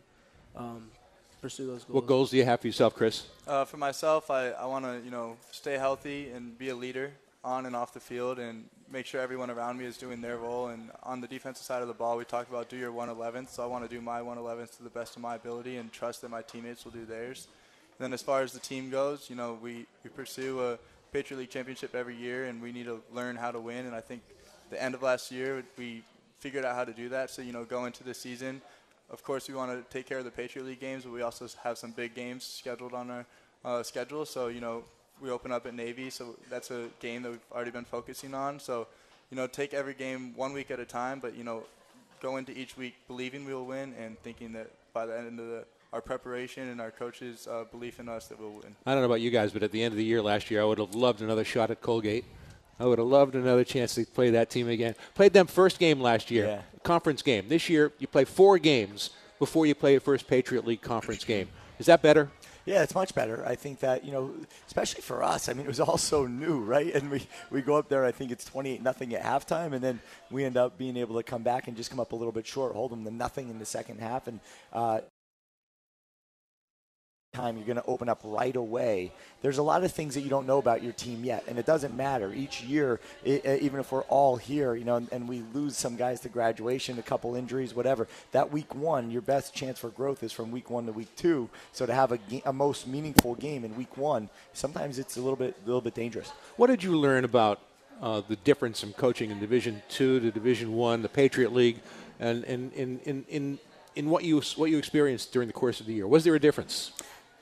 pursue those goals. What goals do you have for yourself, Chris? For myself, I want to stay healthy and be a leader on and off the field, and make sure everyone around me is doing their role. And on the defensive side of the ball, we talked about do your 111th. So I want to do my 111th to the best of my ability and trust that my teammates will do theirs. And then as far as the team goes, we pursue a Patriot League championship every year, and we need to learn how to win. And I think the end of last year, we figured out how to do that. So, go into the season, of course, we want to take care of the Patriot League games, but we also have some big games scheduled on our schedule. So, we open up at Navy, so that's a game that we've already been focusing on. So, take every game 1 week at a time, but, go into each week believing we will win and thinking that by the end of our preparation and our coaches' belief in us that we'll win. I don't know about you guys, but at the end of the year last year, I would have loved another shot at Colgate. I would have loved another chance to play that team again. Played them first game last year, conference game. This year, you play 4 games before you play your first Patriot League conference game. Is that better? Yeah, it's much better. I think that, especially for us, it was all so new, right? And we go up there, I think it's 28-0 at halftime, and then we end up being able to come back and just come up a little bit short, hold them to nothing in the second half. And time you're going to open up right away. There's a lot of things that you don't know about your team yet, and it doesn't matter. Each year, even if we're all here, and we lose some guys to graduation, a couple injuries, whatever, that week 1, your best chance for growth is from week 1 to week 2. So to have a most meaningful game in week 1, sometimes it's a little bit dangerous. What did you learn about the difference in coaching in Division II to Division I, the Patriot League, and in what you experienced during the course of the year? Was there a difference?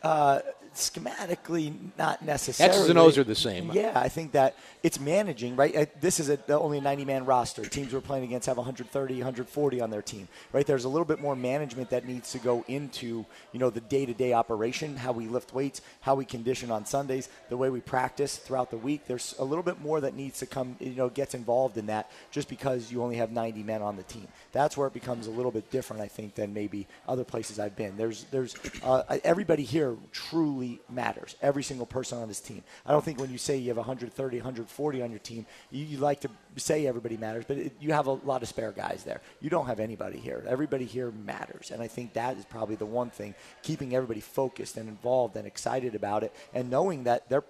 Schematically, not necessarily. X's and O's are the same. Yeah, I think that it's managing, right? This is only a 90-man roster. Teams we're playing against have 130, 140 on their team, right? There's a little bit more management that needs to go into, the day-to-day operation, how we lift weights, how we condition on Sundays, the way we practice throughout the week. There's a little bit more that needs to come, gets involved in that just because you only have 90 men on the team. That's where it becomes a little bit different, I think, than maybe other places I've been. There's everybody here truly matters. Every single person on this team. I don't think when you say you have 130, 140 on your team, you like to say everybody matters, but you have a lot of spare guys there. You don't have anybody here. Everybody here matters, and I think that is probably the one thing, keeping everybody focused and involved and excited about it, and knowing that they're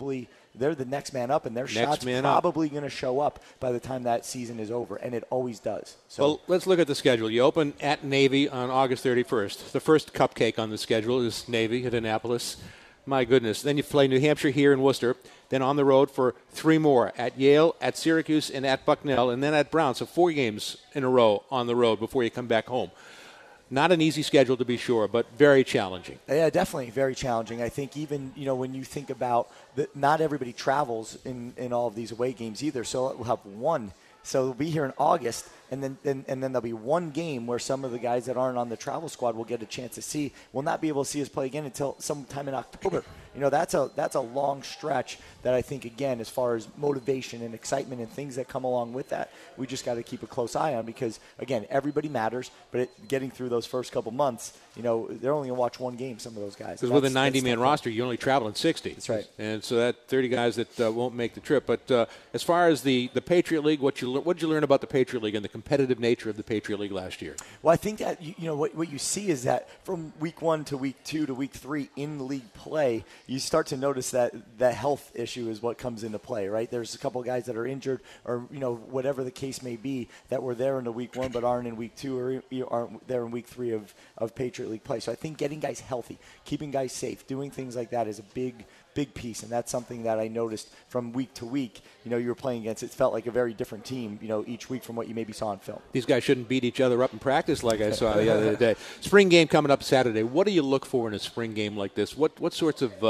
the next man up, and their shot's probably going to show up by the time that season is over, and it always does. So, well, let's look at the schedule. You open at Navy on August 31st. The first cupcake on the schedule is Navy at Annapolis. My goodness. Then you play New Hampshire here in Worcester. Then on the road for 3 more at Yale, at Syracuse, and at Bucknell, and then at Brown. So 4 games in a row on the road before you come back home. Not an easy schedule, to be sure, but very challenging. Yeah, definitely very challenging. I think even, when you think about that, not everybody travels in all of these away games either. So we'll have 1. So we'll be here in August, and then there'll be 1 game where some of the guys that aren't on the travel squad will get a chance to see. Will not be able to see us play again until sometime in October. That's a long stretch that I think, again, as far as motivation and excitement and things that come along with that, we just got to keep a close eye on because, again, everybody matters, but getting through those first couple months, they're only going to watch 1 game, some of those guys. Because with a 90-man roster, you only travel in 60. That's right. And so that 30 guys that won't make the trip. But as far as the Patriot League, what did you learn about the Patriot League and the competitive nature of the Patriot League last year? Well, I think that, what you see is that from week 1 to week 2 to week 3 in league play, you start to notice that the health issue is what comes into play, right? There's a couple of guys that are injured or, whatever the case may be that were there in the week 1 but aren't in week 2 or aren't there in week 3 of Patriot League play. So I think getting guys healthy, keeping guys safe, doing things like that is a big piece, and that's something that I noticed from week to week. You were playing against, it felt like a very different team, each week from what you maybe saw on film. These guys shouldn't beat each other up in practice like I saw the other day. Spring game coming up Saturday. What do you look for in a spring game like this? What sorts of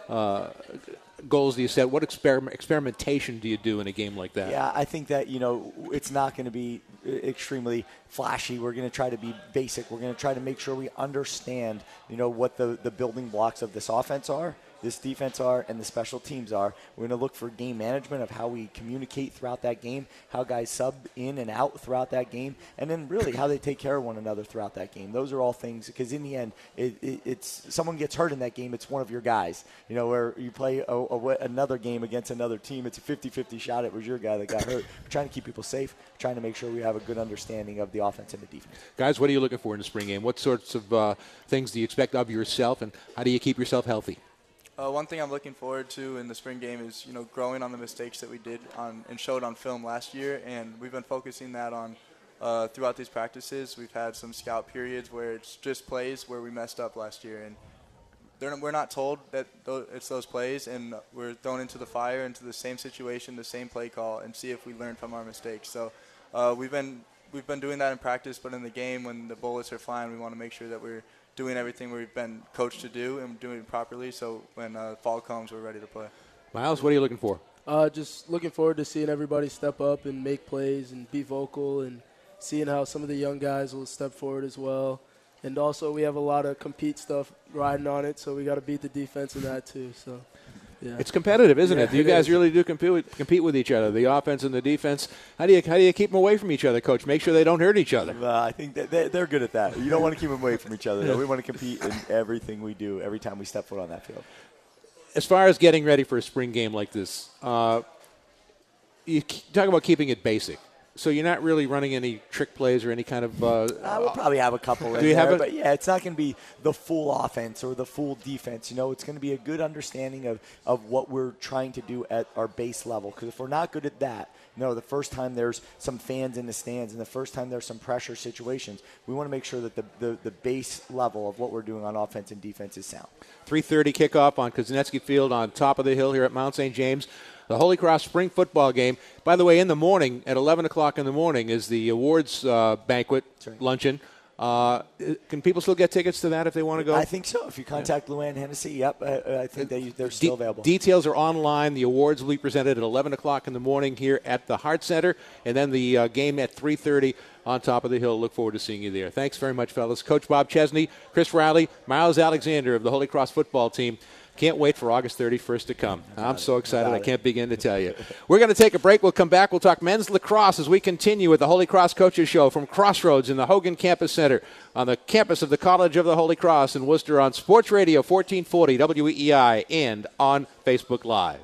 goals do you set? What experimentation do you do in a game like that? Yeah, I think that, it's not going to be extremely flashy. We're going to try to be basic. We're going to try to make sure we understand, what the building blocks of this offense are, this defense are, and the special teams are. We're going to look for game management of how we communicate throughout that game, how guys sub in and out throughout that game, and then really how they take care of one another throughout that game. Those are all things, because in the end, it's someone gets hurt in that game, it's one of your guys. Where you play another game against another team, it's a 50-50 shot. It was your guy that got hurt. We're trying to keep people safe, trying to make sure we have a good understanding of the offense and the defense. Guys, what are you looking for in the spring game? What sorts of things do you expect of yourself, and how do you keep yourself healthy? One thing I'm looking forward to in the spring game is, growing on the mistakes that we did and showed on film last year, and we've been focusing that on throughout these practices. We've had some scout periods where it's just plays where we messed up last year, and we're not told that it's those plays, and we're thrown into the fire, into the same situation, the same play call, and see if we learn from our mistakes. So we've been doing that in practice, but in the game when the bullets are flying, we want to make sure that we're doing everything we've been coached to do and doing it properly, so when fall comes, we're ready to play. Miles, what are you looking for? Just looking forward to seeing everybody step up and make plays and be vocal, and seeing how some of the young guys will step forward as well. And also we have a lot of compete stuff riding on it, so we got to beat the defense in that too. So. Yeah. It's competitive, isn't it? You guys really do compete with each other, the offense and the defense. How do you keep them away from each other, Coach? Make sure they don't hurt each other. I think that they're good at that. You don't want to keep them away from each other, though. We want to compete in everything we do every time we step foot on that field. As far as getting ready for a spring game like this, you talk about keeping it basic. So you're not really running any trick plays or any kind of we'll probably have a couple in there, but yeah, it's not going to be the full offense or the full defense. It's going to be a good understanding of what we're trying to do at our base level. Because if we're not good at that, the first time there's some fans in the stands and the first time there's some pressure situations, we want to make sure that the base level of what we're doing on offense and defense is sound. 3:30 kickoff on Kuznetsky Field on top of the hill here at Mount St. James. The Holy Cross Spring Football Game. By the way, in the morning, at 11 o'clock in the morning, is the awards banquet, luncheon. Can people still get tickets to that if they want to go? I think so. If you contact Luann Hennessy, I think they're still available. Details are online. The awards will be presented at 11 o'clock in the morning here at the Hart Center, and then the game at 3:30 on top of the hill. Look forward to seeing you there. Thanks very much, fellas. Coach Bob Chesney, Chris Riley, Miles Alexander of the Holy Cross football team. Can't wait for August 31st to come. I'm so excited I can't begin to tell you. We're going to take a break. We'll come back. We'll talk men's lacrosse as we continue with the Holy Cross Coaches Show from Crossroads in the Hogan Campus Center on the campus of the College of the Holy Cross in Worcester on Sports Radio 1440 WEEI and on Facebook Live.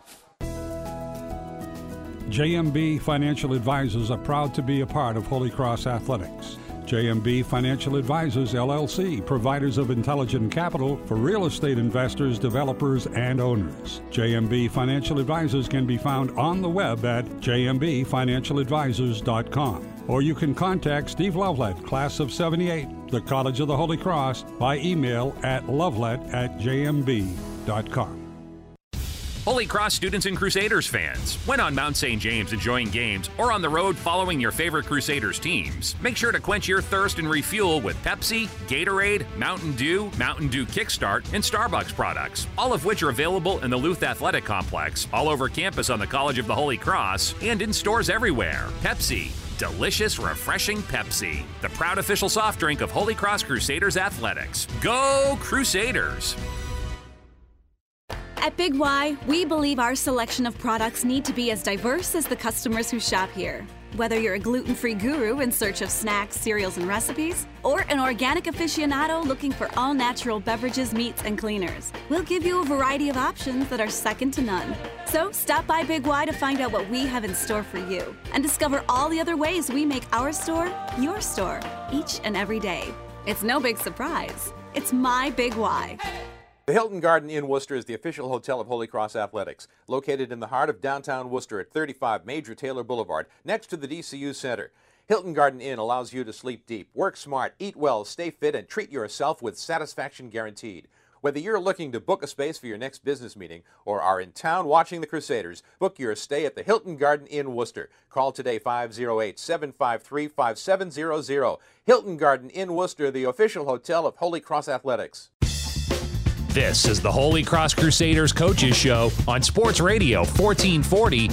JMB Financial Advisors are proud to be a part of Holy Cross Athletics. JMB Financial Advisors, LLC, providers of intelligent capital for real estate investors, developers, and owners. JMB Financial Advisors can be found on the web at jmbfinancialadvisors.com. Or you can contact Steve Lovelet, class of 78, the College of the Holy Cross, by email at lovelet@jmb.com. Holy Cross students and Crusaders fans, when on Mount St. James enjoying games or on the road following your favorite Crusaders teams, make sure to quench your thirst and refuel with Pepsi, Gatorade, Mountain Dew Kickstart, and Starbucks products, all of which are available in the Luth Athletic Complex, all over campus on the College of the Holy Cross, and in stores everywhere. Pepsi. Delicious, refreshing Pepsi. The proud official soft drink of Holy Cross Crusaders Athletics. Go Crusaders! At Big Y, we believe our selection of products need to be as diverse as the customers who shop here. Whether you're a gluten-free guru in search of snacks, cereals, and recipes, or an organic aficionado looking for all-natural beverages, meats, and cleaners, we'll give you a variety of options that are second to none. So stop by Big Y to find out what we have in store for you and discover all the other ways we make our store your store each and every day. It's no big surprise. It's my Big Y. The Hilton Garden Inn Worcester is the official hotel of Holy Cross Athletics, located in the heart of downtown Worcester at 35 Major Taylor Boulevard, next to the DCU Center. Hilton Garden Inn allows you to sleep deep, work smart, eat well, stay fit, and treat yourself with satisfaction guaranteed. Whether you're looking to book a space for your next business meeting or are in town watching the Crusaders, book your stay at the Hilton Garden Inn Worcester. Call today 508-753-5700. Hilton Garden Inn Worcester, the official hotel of Holy Cross Athletics. This is the Holy Cross Crusaders Coaches Show on Sports Radio 1440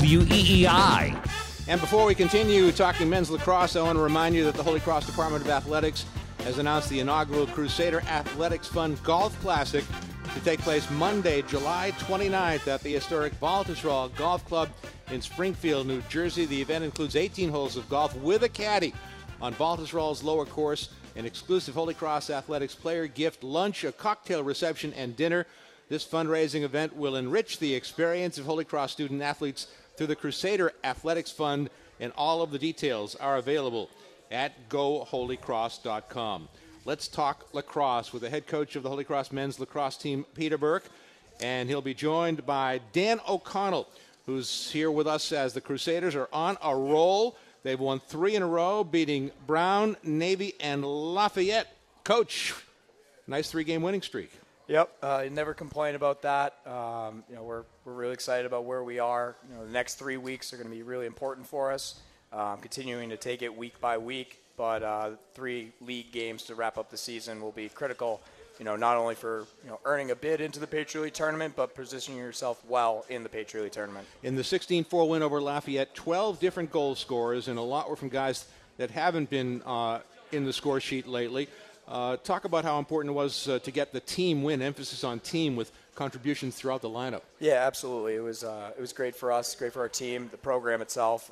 WEEI. And before we continue talking men's lacrosse, I want to remind you that the Holy Cross Department of Athletics has announced the inaugural Crusader Athletics Fund Golf Classic to take place Monday, July 29th at the historic Baltusrol Golf Club in Springfield, New Jersey. The event includes 18 holes of golf with a caddy on Baltusrol's lower course, an exclusive Holy Cross Athletics player gift, lunch, a cocktail reception, and dinner. This fundraising event will enrich the experience of Holy Cross student athletes through the Crusader Athletics Fund, and all of the details are available at goholycross.com. Let's talk lacrosse with the head coach of the Holy Cross men's lacrosse team, Peter Burke, and he'll be joined by Dan O'Connell, who's here with us as the Crusaders are on a roll. They've won 3 in a row, beating Brown, Navy, and Lafayette. Coach, nice 3-game winning streak. Yep, never complain about that. We're really excited about where we are. The next 3 weeks are going to be really important for us. Continuing to take it week by week, but 3 league games to wrap up the season will be critical. Not only for earning a bid into the Patriot League tournament, but positioning yourself well in the Patriot League tournament. In the 16-4 win over Lafayette, 12 different goal scorers, and a lot were from guys that haven't been in the score sheet lately. Talk about how important it was to get the team win, emphasis on team with contributions throughout the lineup. Yeah, absolutely. It was great for us, great for our team, the program itself.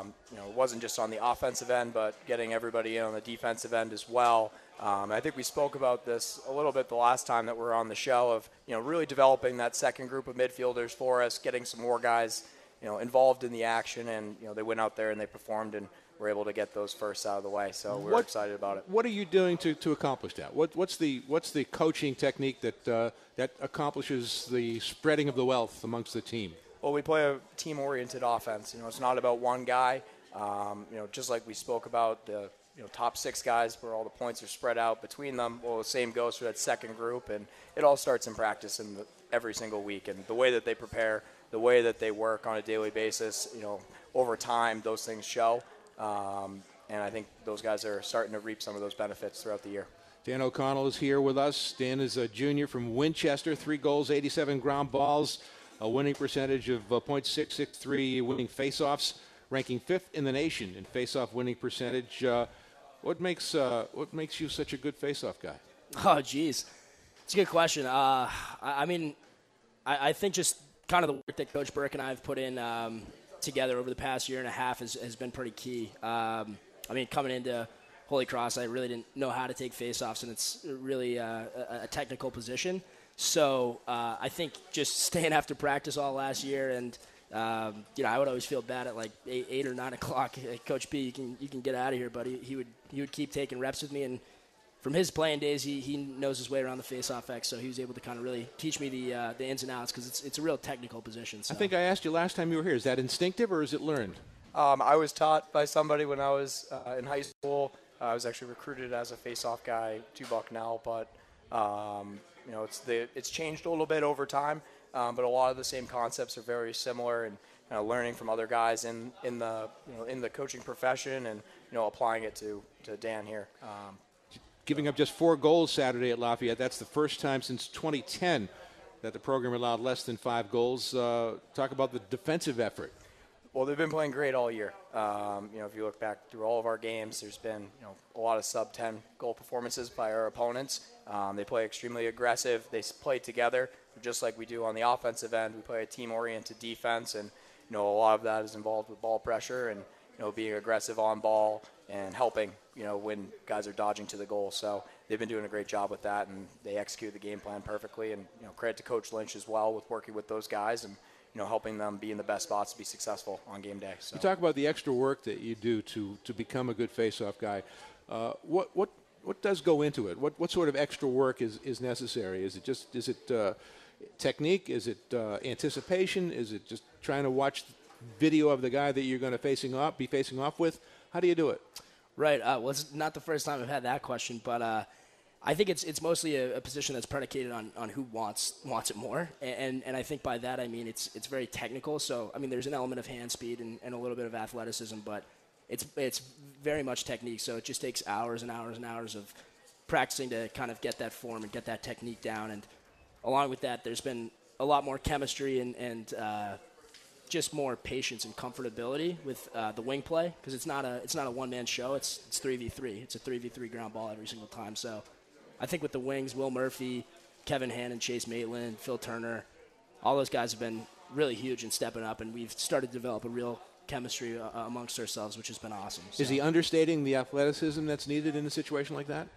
It wasn't just on the offensive end, but getting everybody in on the defensive end as well. I think we spoke about this a little bit the last time that we were on the show of, really developing that second group of midfielders for us, getting some more guys, involved in the action, and, they went out there and they performed and were able to get those firsts out of the way. So we're excited about it. What are you doing to accomplish that? What's the coaching technique that accomplishes the spreading of the wealth amongst the team? Well, we play a team-oriented offense. It's not about one guy. Just like we spoke about the top 6 guys where all the points are spread out between them. Well, the same goes for that second group, and it all starts in practice every single week. And the way that they prepare, the way that they work on a daily basis, over time, those things show. And I think those guys are starting to reap some of those benefits throughout the year. Dan O'Connell is here with us. Dan is a junior from Winchester, 3 goals, 87 ground balls, a winning percentage of .663 winning faceoffs, ranking 5th in the nation in faceoff winning percentage. What makes you such a good faceoff guy? Oh, geez. It's a good question. I think just kind of the work that Coach Burke and I have put in together over the past year and a half has been pretty key. Coming into Holy Cross, I really didn't know how to take faceoffs, and it's really a technical position. So I think just staying after practice all last year, and I would always feel bad at like 8 or 9 o'clock. Coach P, you can get out of here, buddy. He would keep taking reps with me, and from his playing days, he knows his way around the face-off X, so he was able to kind of really teach me the ins and outs because it's a real technical position. So. I think I asked you last time you were here. Is that instinctive or is it learned? I was taught by somebody when I was in high school. I was actually recruited as a face-off guy to Bucknell, but it's changed a little bit over time. But a lot of the same concepts are very similar, and learning from other guys in the coaching profession, and applying it to Dan here. Giving up just 4 goals Saturday at Lafayette. That's the first time since 2010 that the program allowed less than 5 goals. Talk about the defensive effort. Well, they've been playing great all year. If you look back through all of our games, there's been a lot of sub-10 goal performances by our opponents. They play extremely aggressive. They play together, just like we do on the offensive end. We play a team-oriented defense, and a lot of that is involved with ball pressure and being aggressive on ball and helping when guys are dodging to the goal. So they've been doing a great job with that, and they execute the game plan perfectly. And credit to Coach Lynch as well with working with those guys and helping them be in the best spots to be successful on game day. So. You talk about the extra work that you do to become a good face-off guy. What what does go into it? What sort of extra work is necessary? Is it technique? Is it anticipation? Is it just trying to watch video of the guy that you're going to be facing off with? How do you do it? Right. Well, it's not the first time I've had that question, but I think it's mostly a position that's predicated on who wants it more, and I think by that I mean it's very technical. So I mean there's an element of hand speed and a little bit of athleticism, but it's very much technique. So it just takes hours and hours and hours of practicing to kind of get that form and get that technique down. And along with that, there's been a lot more chemistry and just more patience and comfortability with the wing play, because it's not a one-man show. It's 3v3. It's a 3v3 ground ball every single time. So I think with the wings, Will Murphy, Kevin Hannon, Chase Maitland, Phil Turner, all those guys have been really huge in stepping up, and we've started to develop a real chemistry amongst ourselves, which has been awesome. So. Is he understating the athleticism that's needed in a situation like that?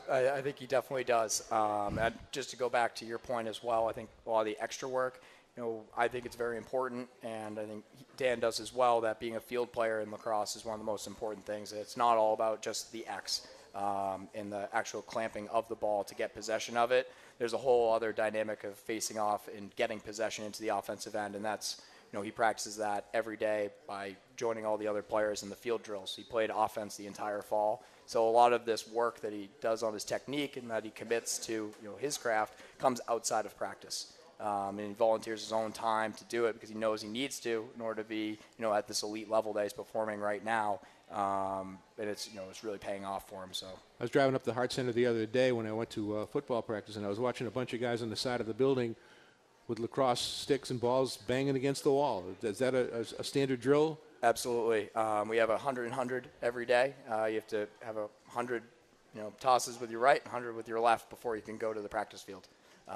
I think he definitely does. And just to go back to your point as well, I think a lot of the extra work, I think it's very important, and I think Dan does as well, that being a field player in lacrosse is one of the most important things. It's not all about just the X and the actual clamping of the ball to get possession of it. There's a whole other dynamic of facing off and getting possession into the offensive end, and that's he practices that every day by joining all the other players in the field drills. He played offense the entire fall. So a lot of this work that he does on his technique and that he commits to his craft comes outside of practice. And he volunteers his own time to do it because he knows he needs to in order to be at this elite level that he's performing right now. And it's really paying off for him. So I was driving up the Hart Center the other day when I went to football practice, and I was watching a bunch of guys on the side of the building with lacrosse sticks and balls banging against the wall. Is that a standard drill? Absolutely. We have 100 every day. You have to have 100 tosses with your right, 100 with your left before you can go to the practice field.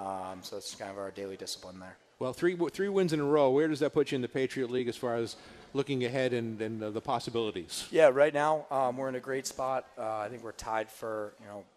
So it's kind of our daily discipline there. Well, three wins in a row. Where does that put you in the Patriot League as far as looking ahead and the possibilities? Yeah, right now we're in a great spot. I think we're tied for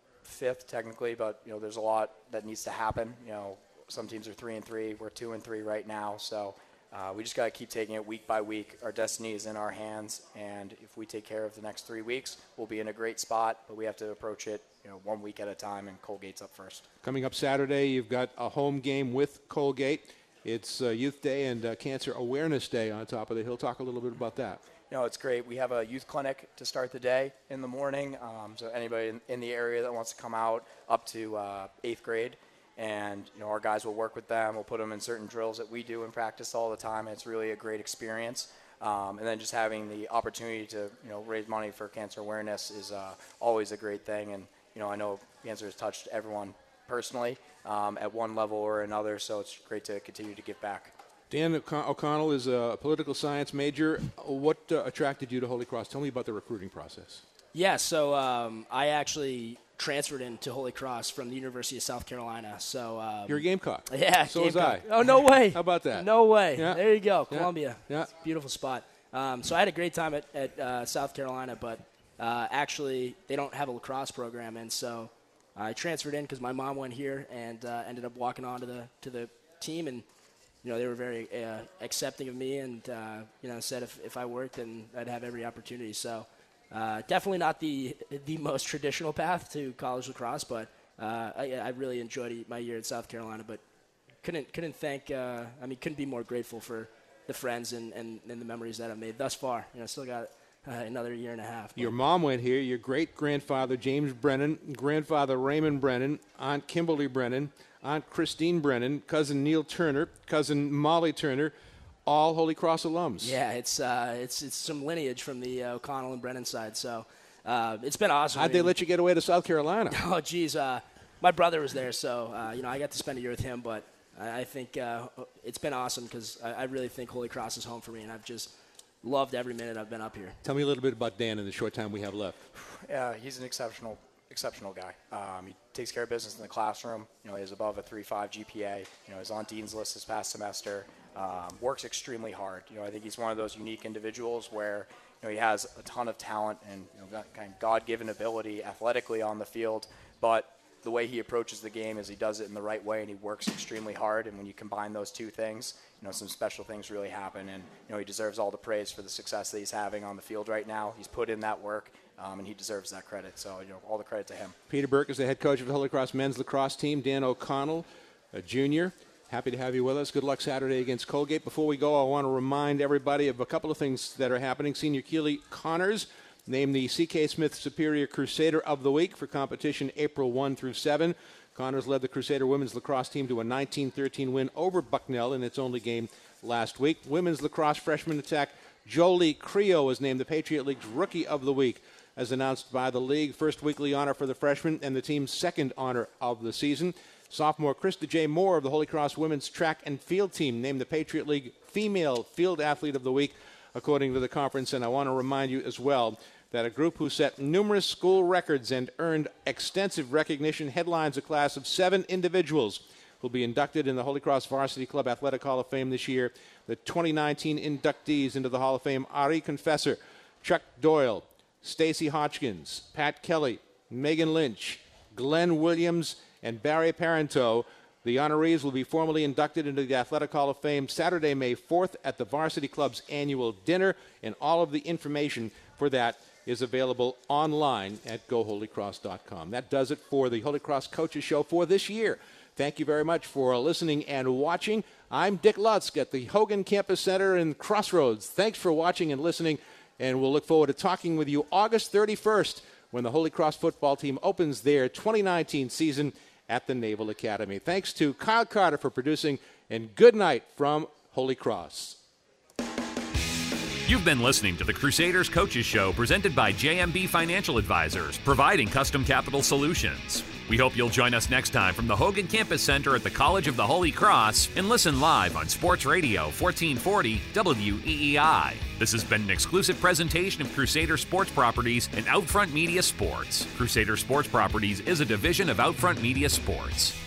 5th technically, but there's a lot that needs to happen. Some teams are 3-3. We're 2-3 right now. So we just got to keep taking it week by week. Our destiny is in our hands, and if we take care of the next 3 weeks, we'll be in a great spot. But we have to approach it 1 week at a time, and Colgate's up first. Coming up Saturday, you've got a home game with Colgate. It's Youth Day and Cancer Awareness Day on top of the hill. Talk a little bit about that. It's great. We have a youth clinic to start the day in the morning. So anybody in the area that wants to come out up to 8th grade, and our guys will work with them. We'll put them in certain drills that we do in practice all the time. It's really a great experience. And then just having the opportunity to raise money for cancer awareness is always a great thing. And I know cancer has touched everyone personally at one level or another, so it's great to continue to give back. Dan O'Connell is a political science major. What attracted you to Holy Cross? Tell me about the recruiting process. Yeah, so I actually transferred into Holy Cross from the University of South Carolina. So you're a Gamecock. Yeah, so Gamecock. was I. Oh, no way. How about that? No way. Yeah. There you go, Columbia. Yeah. Beautiful spot. So I had a great time at South Carolina, but actually they don't have a lacrosse program, and so I transferred in because my mom went here and ended up walking on to the team, and they were very accepting of me, and said if I worked, then I'd have every opportunity. So definitely not the most traditional path to college lacrosse, but I really enjoyed my year at South Carolina. But couldn't be more grateful for the friends and the memories that I've made thus far. Still got another year and a half. Your mom went here. Your great-grandfather, James Brennan, grandfather, Raymond Brennan, Aunt Kimberly Brennan, Aunt Christine Brennan, cousin Neil Turner, cousin Molly Turner, all Holy Cross alums. Yeah, it's some lineage from the O'Connell and Brennan side, so it's been awesome. How'd they let you get away to South Carolina? Oh, geez. My brother was there, so I got to spend a year with him, but I think it's been awesome because I really think Holy Cross is home for me, and I've just loved every minute I've been up here. Tell me a little bit about Dan in the short time we have left. Yeah, he's an exceptional guy. He takes care of business in the classroom. He has above a 3.5 GPA. He's on Dean's List this past semester. Works extremely hard. I think he's one of those unique individuals where he has a ton of talent and got kind of God-given ability athletically on the field, but the way he approaches the game is he does it in the right way, and he works extremely hard. And when you combine those two things, some special things really happen. And he deserves all the praise for the success that he's having on the field right now. He's put in that work, and he deserves that credit. So, all the credit to him. Peter Burke is the head coach of the Holy Cross men's lacrosse team. Dan O'Connell, a junior. Happy to have you with us. Good luck Saturday against Colgate. Before we go, I want to remind everybody of a couple of things that are happening. Senior Keely Connors named the C.K. Smith Superior Crusader of the Week for competition April 1 through 7. Connors led the Crusader women's lacrosse team to a 19-13 win over Bucknell in its only game last week. Women's lacrosse freshman attack Jolie Creo was named the Patriot League's Rookie of the Week, as announced by the league. First weekly honor for the freshman and the team's second honor of the season. Sophomore Krista J. Moore of the Holy Cross women's track and field team named the Patriot League Female Field Athlete of the Week, according to the conference. And I want to remind you as well that a group who set numerous school records and earned extensive recognition headlines a class of 7 individuals will be inducted in the Holy Cross Varsity Club Athletic Hall of Fame this year. The 2019 inductees into the Hall of Fame: Ari Confessor, Chuck Doyle, Stacy Hodgkins, Pat Kelly, Megan Lynch, Glenn Williams, and Barry Parenteau. The honorees will be formally inducted into the Athletic Hall of Fame Saturday, May 4th at the Varsity Club's annual dinner, and all of the information for that is available online at goholycross.com. That does it for the Holy Cross Coaches Show for this year. Thank you very much for listening and watching. I'm Dick Lutzk at the Hogan Campus Center in Crossroads. Thanks for watching and listening, and we'll look forward to talking with you August 31st when the Holy Cross football team opens their 2019 season at the Naval Academy. Thanks to Kyle Carter for producing, and good night from Holy Cross. You've been listening to the Crusaders Coaches Show, presented by JMB Financial Advisors, providing custom capital solutions. We hope you'll join us next time from the Hogan Campus Center at the College of the Holy Cross and listen live on Sports Radio 1440 WEEI. This has been an exclusive presentation of Crusader Sports Properties and Outfront Media Sports. Crusader Sports Properties is a division of Outfront Media Sports.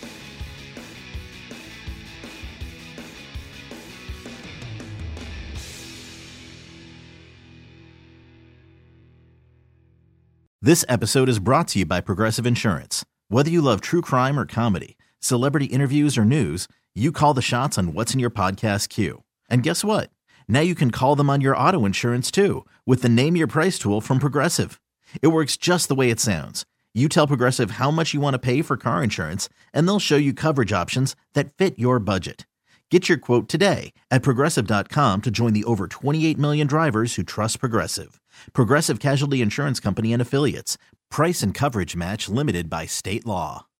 This episode is brought to you by Progressive Insurance. Whether you love true crime or comedy, celebrity interviews or news, you call the shots on what's in your podcast queue. And guess what? Now you can call them on your auto insurance too, with the Name Your Price tool from Progressive. It works just the way it sounds. You tell Progressive how much you want to pay for car insurance, and they'll show you coverage options that fit your budget. Get your quote today at Progressive.com to join the over 28 million drivers who trust Progressive. Progressive Casualty Insurance Company and Affiliates. Price and coverage match limited by state law.